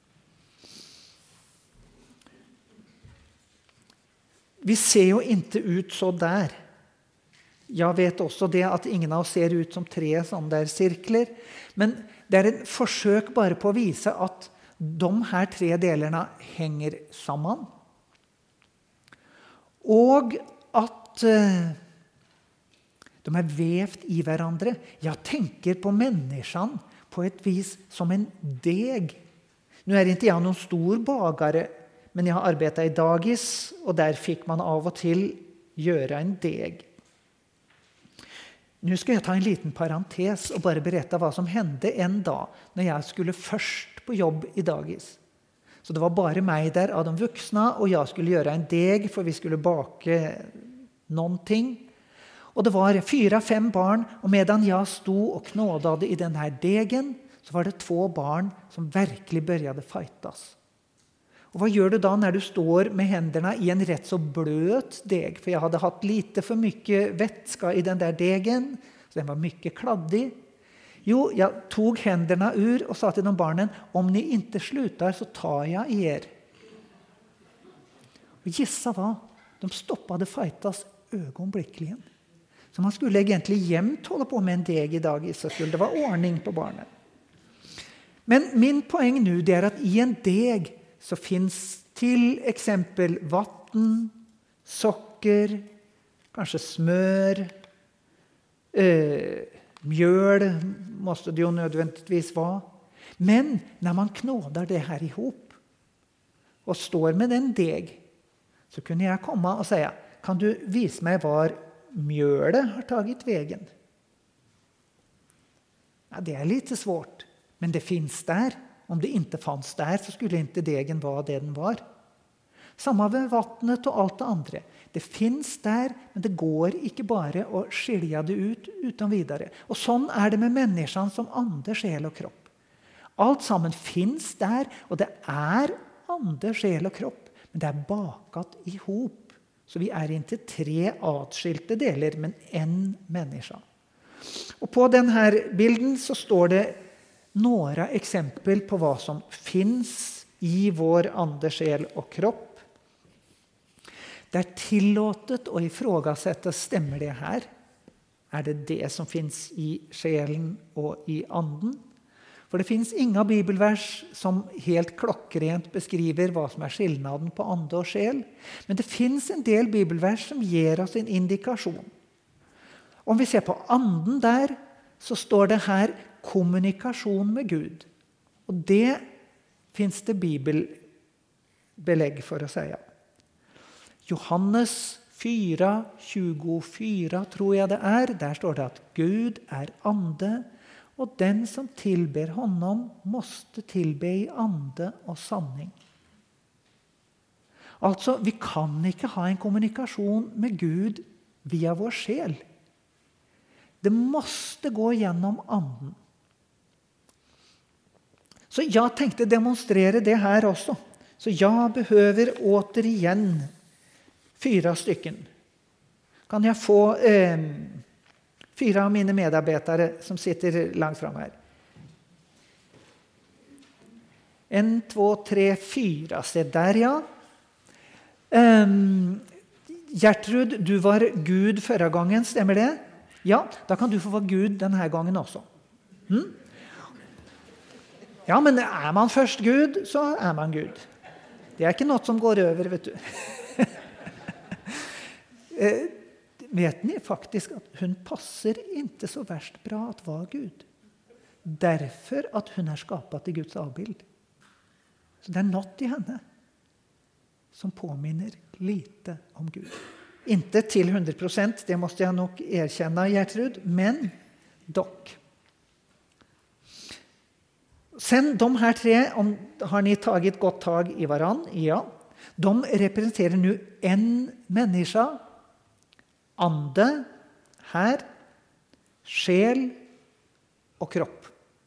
Vi ser ju inte ut så där. Jag vet också det att ingen av oss ser ut som tre sådana där cirklar. Men det är ett försök bara på att visa att de här tre delarna hänger samman. Och att eh, de är vävt i varandra. Jag tänker på människan på ett vis som en deg. Nu är inte jag någon stor bagare, men jag har arbetat i dagis och där fick man av och till göra en deg. Nu ska jag ta en liten parentes och bara berätta vad som hände en dag när jag skulle först på jobb i dagis. Så det var bara mig där av de vuxna och jag skulle göra en deg för vi skulle baka någonting. Och det var fyra, fem barn och medan jag stod och knådade i den här degen så var det två barn som verkligen började fightas. Och vad gör du då när du står med händerna i en rätt så blöt deg? För jag hade haft lite för mycket vätska i den där degen, så den var mycket kladdig. Jo, jag tog händerna ur och sa till de barnen, om ni inte slutar så tar jag er. Och gissa vad? De stoppade fightas ögonblickligen. Så man skulle egentligen jämt hålla på med en deg i dagis så skulle det vara ordning på barnen. Men min poäng nu är att i en deg så finns till exempel vatten, socker, kanske smör, eh, mjöl måste det ju nödvändigtvis vara. Men när man knådar det här ihop och står med en deg så kunde jag komma och säga, kan du visa mig var mjölet har tagit vägen? Ja, det är lite svårt, men det finns där. Om det inte fanns där så skulle inte degen vara det den var. Samma med vattnet och allt det andra. Det finns där, men det går inte bara att skilja det ut utan vidare. Och sån är det med människan som ande, själ och kropp. Allt sammen finns där och det är ande, själ och kropp. Men det är bakat ihop. Så vi är inte tre atskilte delar, men en människa. Och på den här bilden så står det några exempel på vad som finns i vår ande, själ och kropp. Det är tillåtet att ifrågasätta, stämmer det här? Är det det som finns i själen och i anden? För det finns inga bibelvers som helt klockrent beskriver vad som är skillnaden på ande och själ. Men det finns en del bibelvers som ger oss en indikation. Om vi ser på anden där så står det här kommunikation med Gud. Och det finns det bibelbelägg för att säga. Johannes fyra tjugofyra tror jag det är. Där står det att Gud är ande och den som tillber honom måste tillbe i ande och sanning. Alltså, vi kan inte ha en kommunikation med Gud via vår själ. Det måste gå genom anden. Så jag tänkte demonstrera det här också. Så jag behöver återigen fyra stycken. Kan jag få eh, fyra av mina medarbetare som sitter långt fram här? En, två, tre, fyra. Se där ja. Um, Gertrud, du var Gud förra gången, stämmer det? Ja, då kan du få vara Gud den här gången också. Mm? Ja, men är man först Gud så är man Gud. Det är inte något som går över, vet du. eh, vet ni faktiskt att hon passar inte så värst bra att vara Gud. Därför att hon är skapat i Guds avbild. Så det är något i henne som påminner lite om Gud. Inte till hundra procent, det måste jag nog erkänna, Gertrud, men dock. Sen de här tre, om, har ni tagit gott tag i varann? Ja. De representerar nu en människa, ande, här, själ och kropp.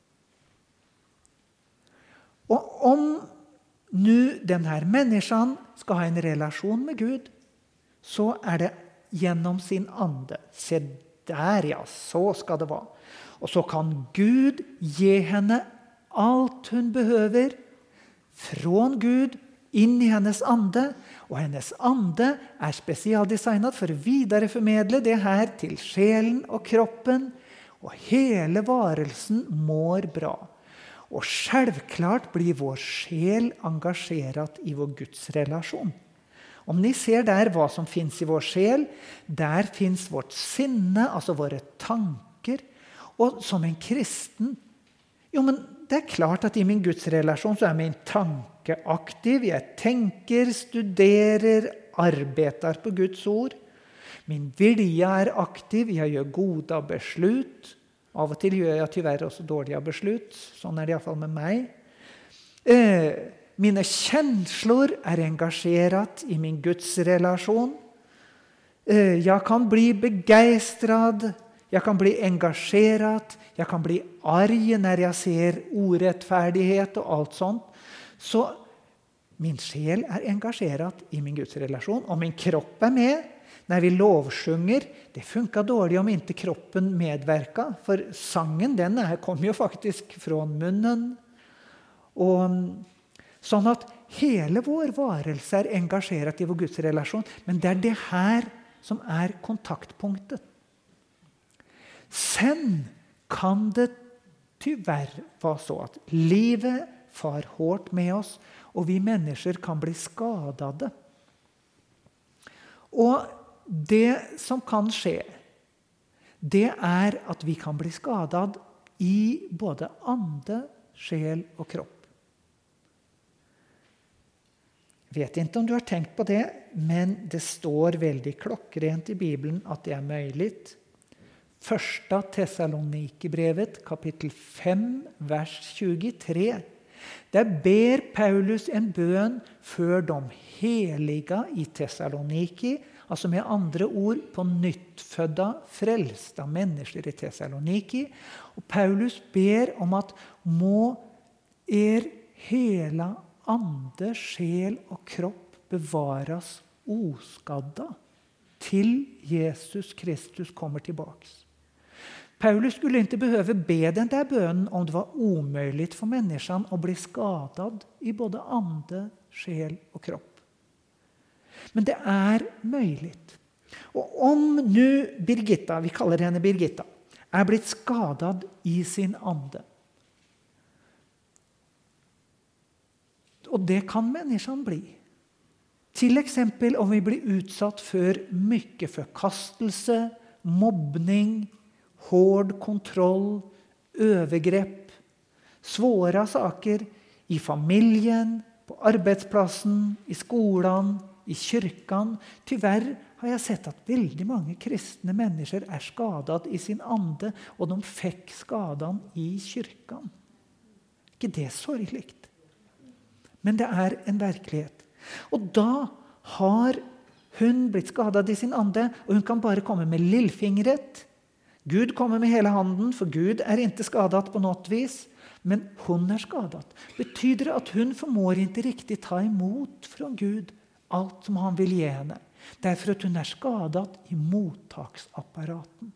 Och om nu den här människan ska ha en relation med Gud så är det genom sin ande. Se där ja, så ska det vara. Och så kan Gud ge henne allt hon behöver från Gud in i hennes ande. Och hennes ande är specialdesignad för att vidareförmedla det här till själen och kroppen. Och hela varelsen mår bra. Och självklart blir vår själ engagerad i vår Guds relation. Om ni ser där vad som finns i vår själ, där finns vårt sinne, alltså våra tankar. Och som en kristen, Jo, men det er klart at i min gudsrelasjon så er min tanke aktiv. Jeg tenker, studerer, arbeider på Guds ord. Min vilje er aktiv. Jeg gjør gode beslut. Av og til gjør jeg tyvärr også dårlige beslut. Sånn er det i hvert fall med meg. Eh, mine känslor er engasjerat i min gudsrelasjon. Eh, jeg kan bli begeistrad. Jeg kan bli engasjerat. Jeg kan bli arg når jeg ser urettferdighet og alt sånt. Så min sjel er engasjerat i min gudsrelasjon. Og min kropp er med. Når vi lovsjunger, det funker dårlig om ikke kroppen medverker. For sangen, den er, kommer jo faktisk fra munnen. Og sånn at hele vår varelse er engasjerat i vår gudsrelasjon. Men det er det her som er kontaktpunktet. Sen kan det tyvärr være så at livet far hårt med oss, og vi mennesker kan bli skadade. Og det som kan skje, det er at vi kan bli skadet i både ande, sjel og kropp. Vet ikke om du har tenkt på det, men det står veldig klokkrent i Bibelen at det er mulig. Första Thessalonikerbrevet, kapittel fem, vers tjugotre. Der ber Paulus en bøn for de heliga i Thessaloniki, altså med andre ord på nyttfødda, frelsta mennesker i Thessaloniki. Og Paulus ber om at må er hela ande, sjel og kropp bevares oskadda til Jesus Kristus kommer tilbake. Paulus skulle ikke behøve be den der bønnen om det var omöjligt for mennesken å bli skadet i både ande, sjel og kropp. Men det er möjligt. Og om nu Birgitta, vi kaller henne Birgitta, er blitt skadet i sin ande. Og det kan mennesken bli. Til eksempel om vi blir utsatt for mye forkastelse, mobbning, hård kontroll, övergrepp, svåra saker i familjen, på arbetsplassen, i skolan, i kyrkan. Tyvärr har jeg sett at veldig mange kristne mennesker er skadet i sin ande, og de fikk skadan i kyrkan. Ikke det sorgligt? Men det er en verklighet. Og da har hun blitt skadet i sin ande, og hun kan bare komme med lillfingret. Gud kommer med hele handen, for Gud er ikke skadet på noe vis, men hun er skadet. Betyder det at hun formår ikke riktig ta imot fra Gud alt som han vil gi henne. Derfor at hun er skadet i mottaksapparaten.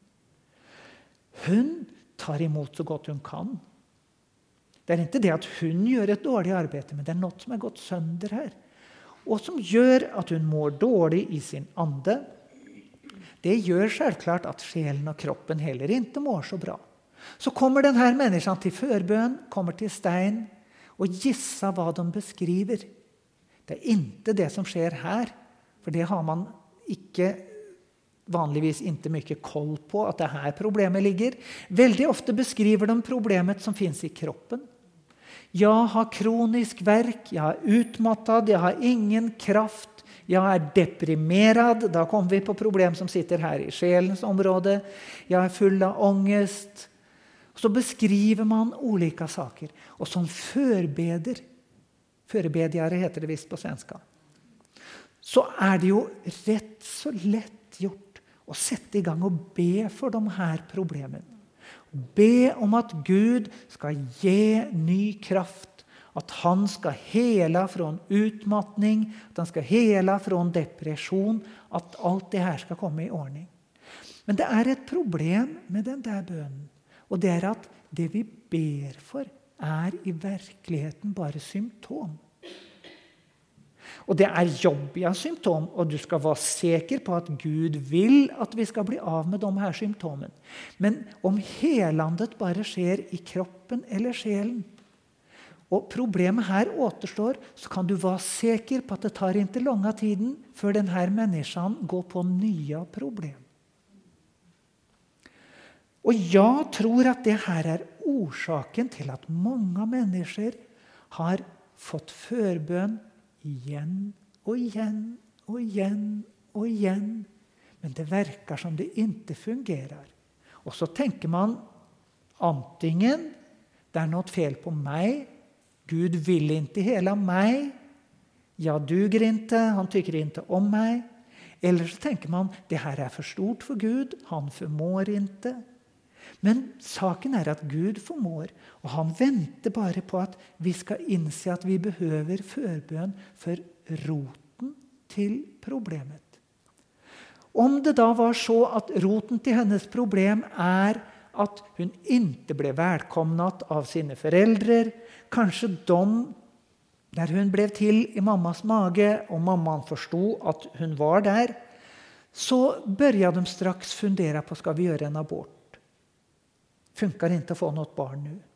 Hun tar imot så godt hun kan. Det er ikke det at hun gjør et dårlig arbeid, men det er noe som er gått sønder her. Og som gjør at hun mår dårlig i sin ande. Det gjør selvklart at sjelen og kroppen heller ikke mår så bra. Så kommer denne mennesken til forbønn, kommer til stein, og gissa hva de beskriver. Det er ikke det som skjer her, for det har man ikke, vanligvis ikke mye koll på, at det er her problemet ligger. Veldig ofte beskriver de problemet som finnes i kroppen. Jeg har kronisk verk, jeg er utmattet, jeg har ingen kraft, jeg er deprimerad, da kommer vi på problem som sitter her i sjelens område, jeg er full av ångest. Så beskriver man olika saker, og som förbeder, förebedjare heter det visst på svenska, så er det jo rett så lett gjort å sette i gang og be for de her problemene. Be om at Gud skal ge ny kraft, at han skal hela från utmattning, at han skal hela från depresjon, at alt det her skal komme i ordning. Men det er et problem med den der bønnen, og det er at det vi ber for er i virkeligheten bare symptom. Og det er jobbiga symptom, og du skal være sikker på at Gud vil at vi skal bli av med de her symptomen. Men om helandet bare skjer i kroppen eller sjelen, og problemet her återstår, så kan du være sikker på at det tar ikke lange tiden før denne mennesken går på nye problem. Og jeg tror at det her er orsaken til at mange mennesker har fått förbön igjen og igjen og igjen og igjen. Men det verkar som det inte fungerar. Och så tänker man antingen det är något fel på mig. Gud vill inte hela mig. Jag duger inte, han tycker inte om mig. Eller så tänker man det här är för stort för Gud, han förmår inte. Men saken är att Gud förmår, och han väntar bara på att vi ska inse att vi behöver förbön för roten till problemet. Om det då var så att roten till hennes problem är att hon inte blev välkomnad av sina föräldrar, kanske de, när hon blev till i mammas mage och mamman förstod att hon var där, så började de strax fundera på ska vi göra en abort. Funkar inte att få något barn nu.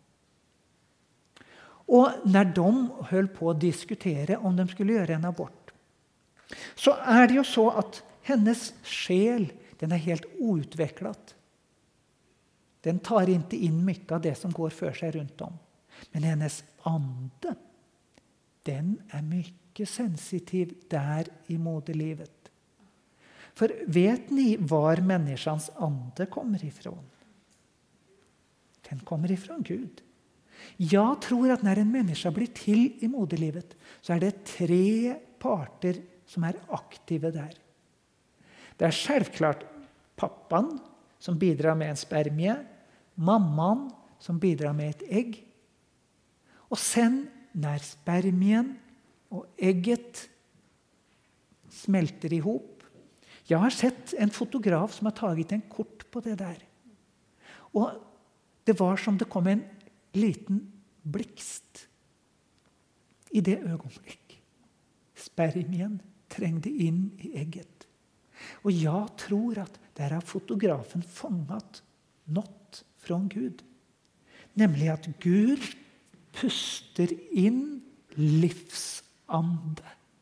Och när de höll på att diskutera om de skulle göra en abort, så är det ju så att hennes själ, den är helt outvecklad. Den tar inte in mycket av det som går för sig runt om. Men hennes ande, den är mycket sensitiv där i moderlivet. För vet ni var människans ande kommer ifrån? Den kommer ifrån Gud. Jag tror att när en människa blir till i moderlivet så är det tre parter som är aktiva där. Det är självklart pappan som bidrar med en spermie, mamman som bidrar med ett ägg. Och sen när spermien och ägget smälter ihop. Jag har sett en fotograf som har tagit en kort på det där. Och det var som det kom en liten blixt i det ögonblick. Spermien trängde in i ägget. Och jag tror att där har fotografen fångat något från Gud. Nämligen att Gud puster in livsande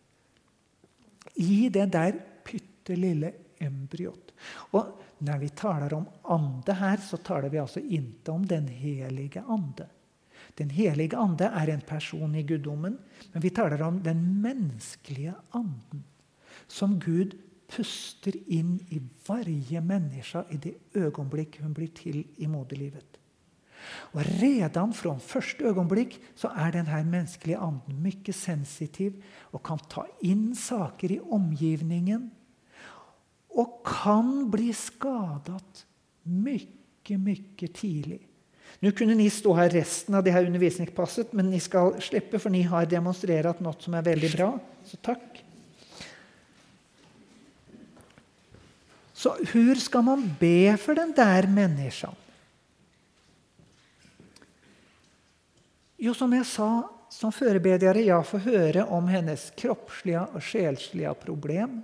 i det där pyttelilla embryot. Och när vi talar om ande här så talar vi alltså inte om den heliga ande. Den heliga ande är en person i gudomen, men vi talar om den mänskliga anden som Gud puster in i varje människa i det ögonblick hon blir till i moderlivet. Och redan från första ögonblick så är den här mänskliga anden mycket sensitiv och kan ta in saker i omgivningen och kan bli skadat mycket, mycket tidigt. Nu kunde ni stå här resten av det här undervisningspasset, men ni ska släppa för ni har demonstrerat något som är väldigt bra. Så tack. Så hur ska man be för den där människan? Jo, som jag sa, som förebedjare jag får höra om hennes kroppsliga och själsliga problem.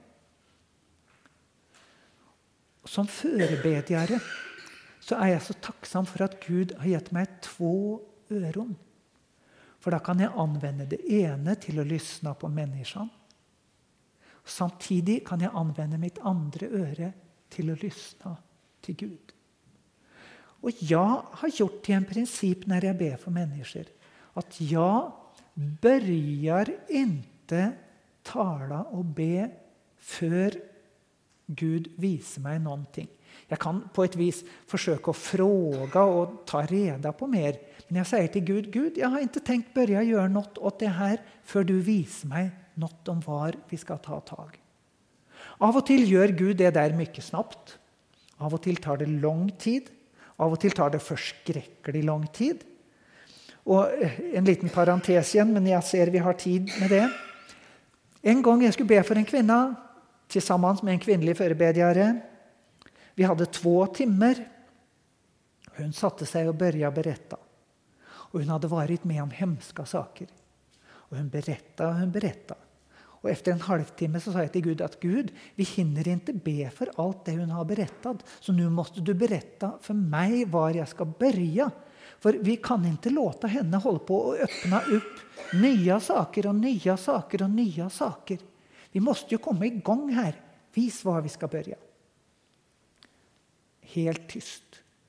Som förebedjare så är jag så tacksam för att Gud har gett mig två öron. För då kan jag använda det ena till att lyssna på människan. Samtidigt kan jag använda mitt andra öra till att lyssna till Gud. Och jag har gjort till en princip när jag ber för människor att jag börjar inte tala och be för Gud visar mig någonting. Jag kan på ett vis försöka att fråga och ta reda på mer. Men jag säger till Gud, Gud, jag har inte tänkt börja göra något åt det här för du visar mig något om var vi ska ta tag. Av och till gör Gud det där mycket snabbt. Av och till tar det lång tid. Av och till tar det förskräckligt lång tid. Och en liten parentes igen, men jag ser vi har tid med det. En gång jag skulle be för en kvinna tillsammans med en kvinnlig förebedjare. Vi hade två timmar. Hon satte sig och började berätta. Och hon hade varit med om hemska saker. Och hon berättade och hon berättade. Och efter en halvtimme så sa jag till Gud att Gud, vi hinner inte be för allt det hon har berättat. Så nu måste du berätta för mig var jag ska börja. För vi kan inte låta henne hålla på och öppna upp nya saker och nya saker och nya saker. Vi måste ju komma igång här. Vis var vi ska börja. Helt tyst.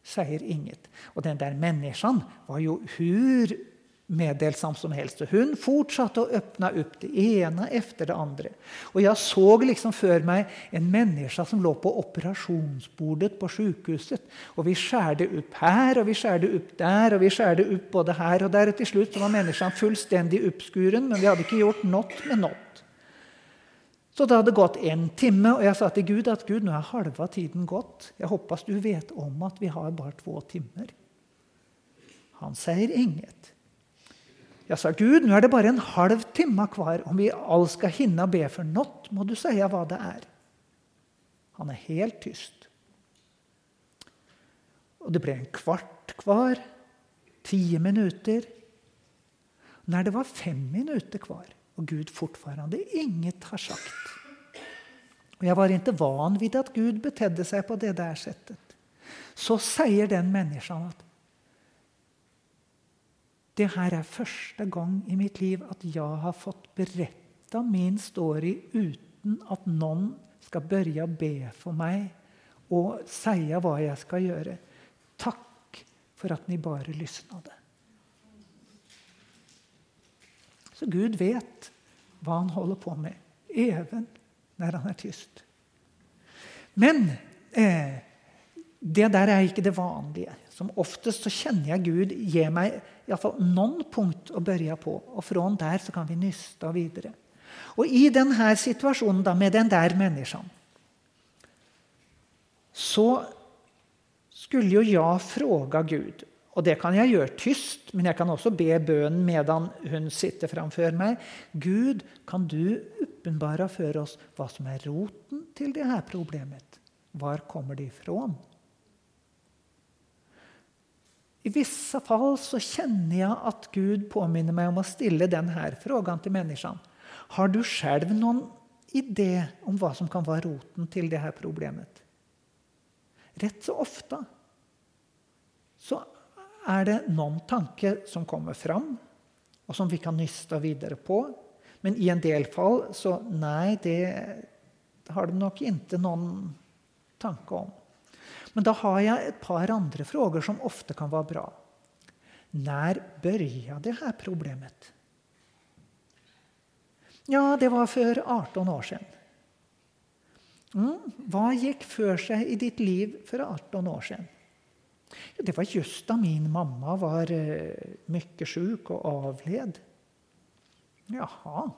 säger inget. Och den där människan var ju hur meddelsam som helst. Och hon fortsatte att öppna upp det ena efter det andra. Och jag såg liksom för mig en människa som låg på operationsbordet på sjukhuset. Och vi skärde upp här och vi skärde upp där och vi skärde upp både här och där. Och till slut så var människan fullständigt uppskuren, men vi hade inte gjort något med något. Så det hade gått en timme och jag sa till Gud att Gud, nu har halva tiden gått. Jag hoppas du vet om att vi har bara två timmar. Han säger inget. Jag sa, Gud, nu är det bara en halv timme kvar. Om vi all ska hinna be för något, må du säga vad det är. Han är helt tyst. Och det blev en kvart kvar. Tio minuter. När det var fem minuter kvar och Gud fortfarande inget har sagt. Och jag var inte van vid att Gud betedde sig på det där sättet. Så säger den människan att det här är första gången i mitt liv att jag har fått berätta min story utan att någon ska börja be för mig och säga vad jag ska göra. Tack för att ni bara lyssnade. Så Gud vet vad han håller på med, även när han är tyst. Men eh, det där är inte det vanliga. Som oftast så känner jag Gud ge mig i alla fall någon punkt att börja på. Och från där så kan vi nysta vidare. Och i den här situationen då, med den där människan. Så skulle ju jag fråga Gud. Och det kan jag göra tyst. Men jag kan också be bön medan hon sitter framför mig. Gud, kan du uppenbara för oss vad som är roten till det här problemet? Var kommer det ifrån? I vissa fall så känner jag att Gud påminner mig om att ställa den här frågan till människan. Har du själv någon idé om vad som kan vara roten till det här problemet? Rätt så ofta så är det någon tanke som kommer fram och som vi kan nysta vidare på. Men i en del fall så nej, det har du nog inte någon tanke om. Men då har jag ett par andra frågor som ofta kan vara bra. När började det här problemet? Ja, det var för arton år sedan. Mm, vad gick för sig i ditt liv för arton år sedan? Ja, det var just då min mamma var mycket sjuk och avled. Jaha.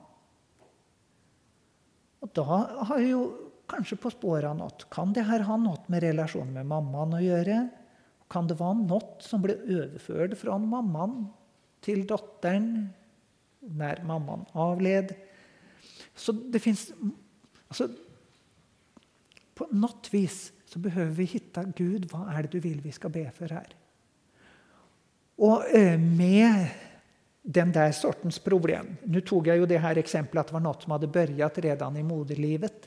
Och då har jag ju kanske på spåren något. Kan det här ha något med relation med mamman att göra? Kan det vara något som blev överförd från mamman till dottern när mamman avled? Så det finns, alltså, på något vis så behöver vi hitta Gud, vad är det du vill vi ska be för här? Och med den där sortens problem, nu tog jag ju det här exemplet att det var något som hade börjat redan i moderlivet.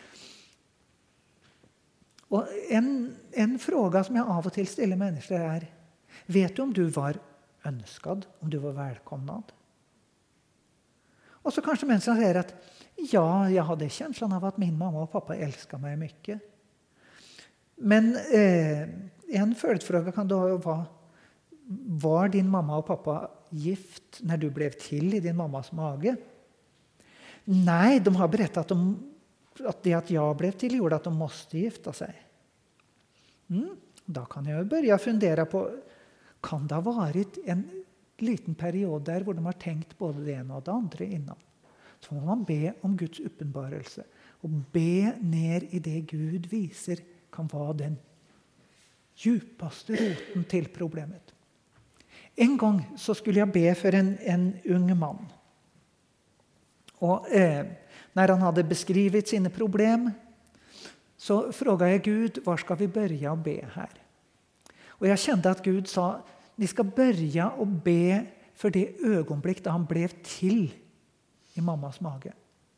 Och en, en fråga som jag av och till ställer människor är, vet du om du var önskad, om du var välkomnad? Och så kanske människor säger att ja, jag hade känslan av att min mamma och pappa älskar mig mycket. Men eh, en följdfråga kan då vara, var din mamma och pappa gift när du blev till i din mammas mage? Nej, de har berättat om att det att jag blev till gjorde att de måste gifta sig. Mm, då kan jag börja fundera på, kan det ha varit en liten period där hvor de har tänkt både det ena och det andra innan? Så får man be om Guds uppenbarelse och be ner i det Gud visar kan vara den djupaste roten till problemet. En gång så skulle jag be för en, en ung man. Och eh, när han hade beskrivit sina problem så frågade jag Gud, var ska vi börja och be här? Och jag kände att Gud sa, ni ska börja och be för det ögonblick då han blev till i mammas mage.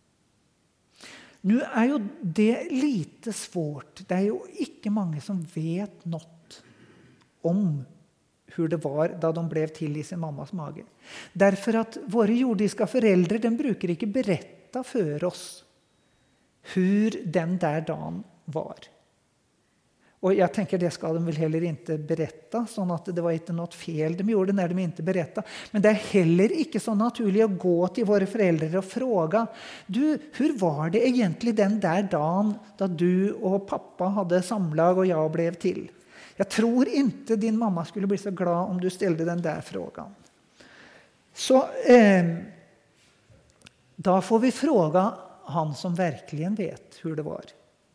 Nu är ju det lite svårt. Det är ju inte många som vet något om hur det var då de blev till i sin mammas mage. Därför att våra jordiska föräldrar, de brukar inte berätta för oss hur den där dagen var. Och jag tänker det ska de väl heller inte berätta, så att det var inte något fel de gjorde när de inte berättade. Men det är heller inte så naturligt att gå till våra föräldrar och fråga: du, hur var det egentligen den där dagen då du och pappa hade samlag och jag blev till? Jag tror inte din mamma skulle bli så glad om du ställde den där frågan. Så eh, då får vi fråga han som verkligen vet hur det var.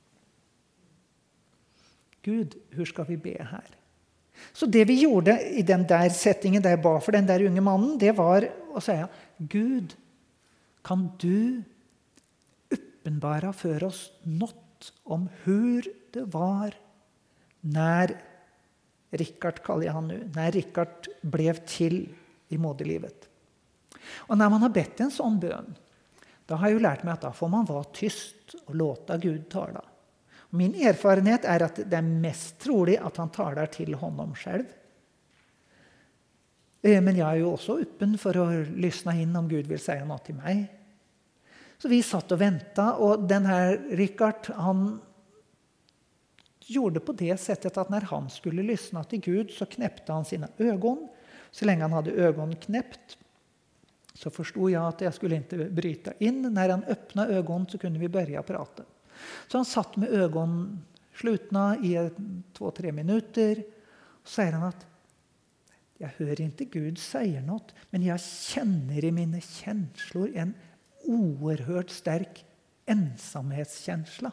Gud, hur ska vi be här? Så det vi gjorde i den där settingen där jag bad för den där unge mannen, det var att säga: Gud, kan du uppenbara för oss något om hur det var när Rickard, kallar jag han nu, när Rickard blev till i moderlivet. Och när man har bett en sån bön, då har jag ju lärt mig att då får man vara tyst och låta Gud tala. Min erfarenhet är att det är mest troligt att han talar till honom själv. Men jag är ju också öppen för att lyssna in om Gud vill säga något till mig. Så vi satt och väntade, och den här Rickard, han gjorde på det sättet att när han skulle lyssna till Gud så knäppte han sina ögon. Så länge han hade ögon knäppt så förstod jag att jag skulle inte bryta in. När han öppnade ögon så kunde vi börja prata. Så han satt med ögon slutna i två, tre minuter. Och säger han att jag hör inte Gud säga något, men jag känner i mina känslor en oerhört stark ensamhetskänsla.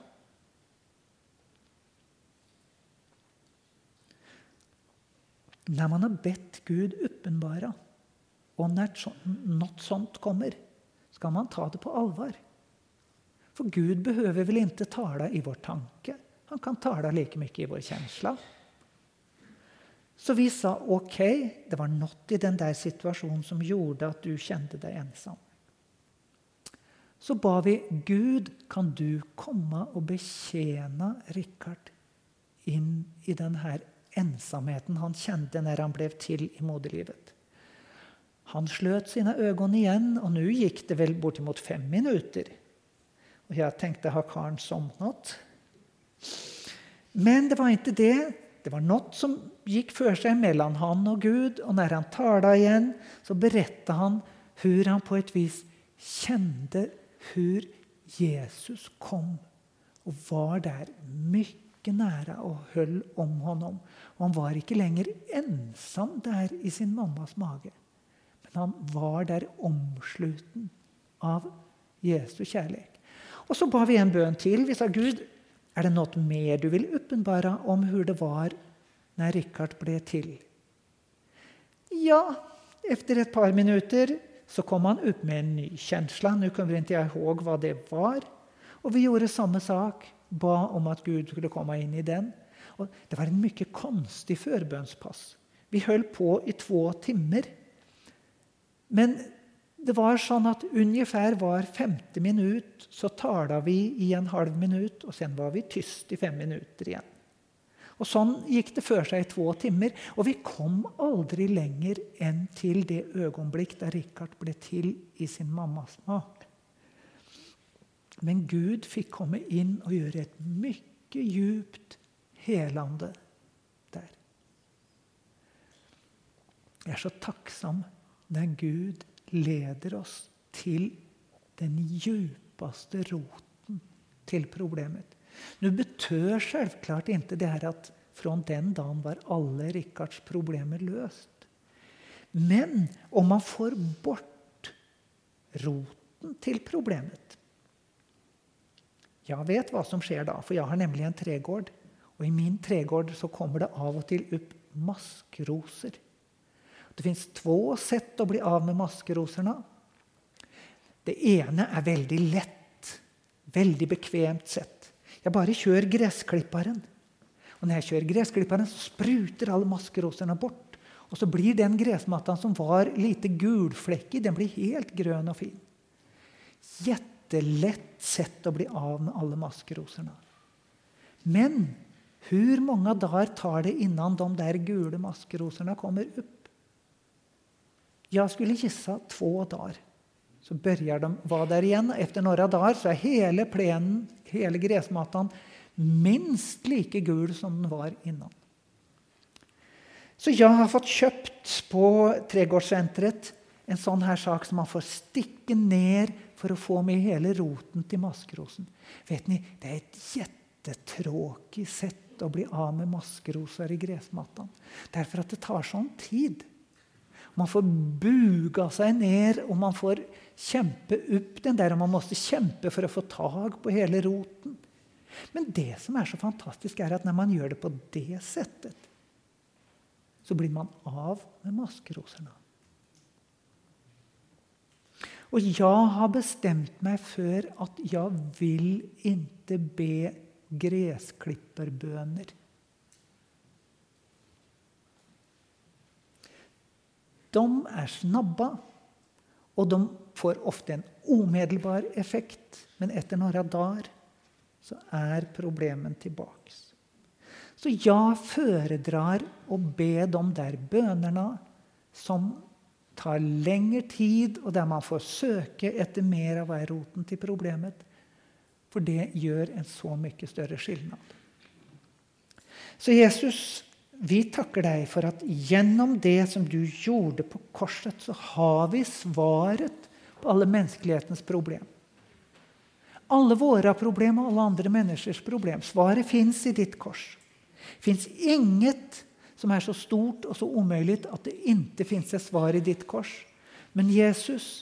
När man har bett Gud uppenbara, och när något sånt kommer, ska man ta det på allvar. För Gud behöver väl inte tala i vår tanke. Han kan tala lika mycket i vår känsla. Så vi sa okej, okay, det var något i den där situationen som gjorde att du kände dig ensam. Så bad vi: Gud, kan du komma och betjäna Rickard in i den här ensamheten han kände när han blev till i moderlivet. Han slöt sina ögon igen, och nu gick det väl bortemot fem minuter. Och jag tänkte, har karln somnat? Men det var inte det. Det var något som gick för sig mellan han och Gud. Och när han talade igen så berättade han hur han på ett vis kände hur Jesus kom och var där mycket nära och höll om honom. Och han var inte längre ensam där i sin mammas mage. Men han var där omsluten av Jesu kärlek. Och så bad vi en bön till. Vi sa: Gud, är det något mer du vill uppenbara om hur det var när Rickard blev till? Ja, efter ett par minuter så kom han upp med en ny känsla. Nu kommer inte jag ihåg vad det var. Och vi gjorde samma sak. Bad om att Gud skulle komma in i den. Och det var en mycket konstig förbönspass. Vi höll på i två timmar. Men det var sånn att ungefär var femte minut så talade vi i en halv minut, och sen var vi tyst i fem minuter igen. Och sånn gick det för sig i två timmar, och vi kom aldrig längre än till det ögonblick där Rickard blev till i sin mammas mage. Men Gud fick komma in och göra ett mycket djupt helande där. Jag är så tacksam när Gud leder oss till den djupaste roten till problemet. Nu betyder självklart inte det här att från den dagen var alla Rickards problem löst. Men om man får bort roten till problemet. Jag vet vad som sker då, för jag har nämligen en trädgård. Och i min trädgård så kommer det av och till upp maskrosor. Det finns två sätt att bli av med maskrosorna. Det ena är väldigt lätt, väldigt bekvämt sätt. Jag bara kör gräsklipparen. Och när jag kör gräsklipparen så sprutar alla maskrosorna bort. Och så blir den gräsmattan som var lite gulfläckig, den blir helt grön och fin. Jättelätt sätt att bli av med alla maskrosorna. Men hur många dagar tar det innan de där gula maskrosorna kommer upp? Jag skulle gissa två dagar. Så börjar de vara där igen. Efter några dagar så är hela plänen, hela gräsmattan minst like gul som den var innan. Så jeg har fått kjøpt på trädgårdssentret en sånn her sak som man får stikke ned for å få med hele roten til maskerosen. Vet ni, det er et jättetråkig sett å bli av med maskeroser i gräsmattan. Derfor at det tar sånn tid. Man får buga seg ned, og man får kjempe opp den der, og man måste kjempe for å få tag på hele roten. Men det som er så fantastisk er at når man gjør det på det settet, så blir man av med maskeroserna. Og jeg har bestemt meg for at jeg vil ikke be gräsklipperbøner. De er snabba, og de får ofte en omedelbar effekt, men etter några dager så er problemen tilbake. Så jeg foredrar å be de der bønerna som tar lengre tid, og der man får søke etter mer av hva er roten til problemet, for det gjør en så mye større skillnad. Så Jesus, vi takker deg for at gjennom det som du gjorde på korset, så har vi svaret på alle menneskelighetens problem. Alle våre problem og alle andre menneskers problem. Svaret finns i ditt kors. Det finns inget som er så stort og så omöjligt at det ikke finns et svar i ditt kors. Men Jesus,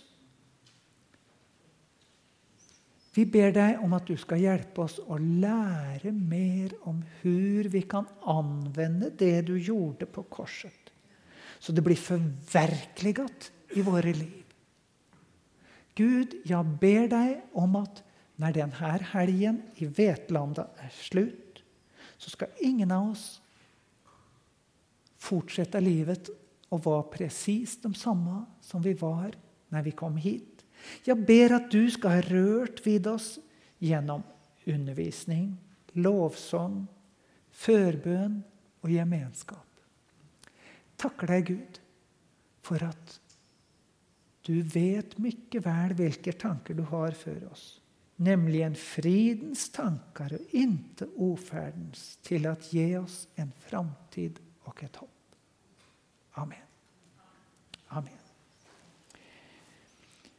vi ber deg om at du skal hjelpe oss å lære mer om hur vi kan anvende det du gjorde på korset. Så det blir forverkliget i våre liv. Gud, jeg ber deg om at når denne helgen i Vetlanda er slutt, så skal ingen av oss fortsette livet og være precis de samme som vi var når vi kom hit. Jeg ber at du skal ha rørt vid oss gjennom undervisning, lovsång, förbön og gemenskap. Takker deg, Gud, for at du vet mye vel hvilke tanker du har for oss. Nemlig en fridens tankar og inte ofärdens til at ge oss en framtid og et hopp. Amen. Amen.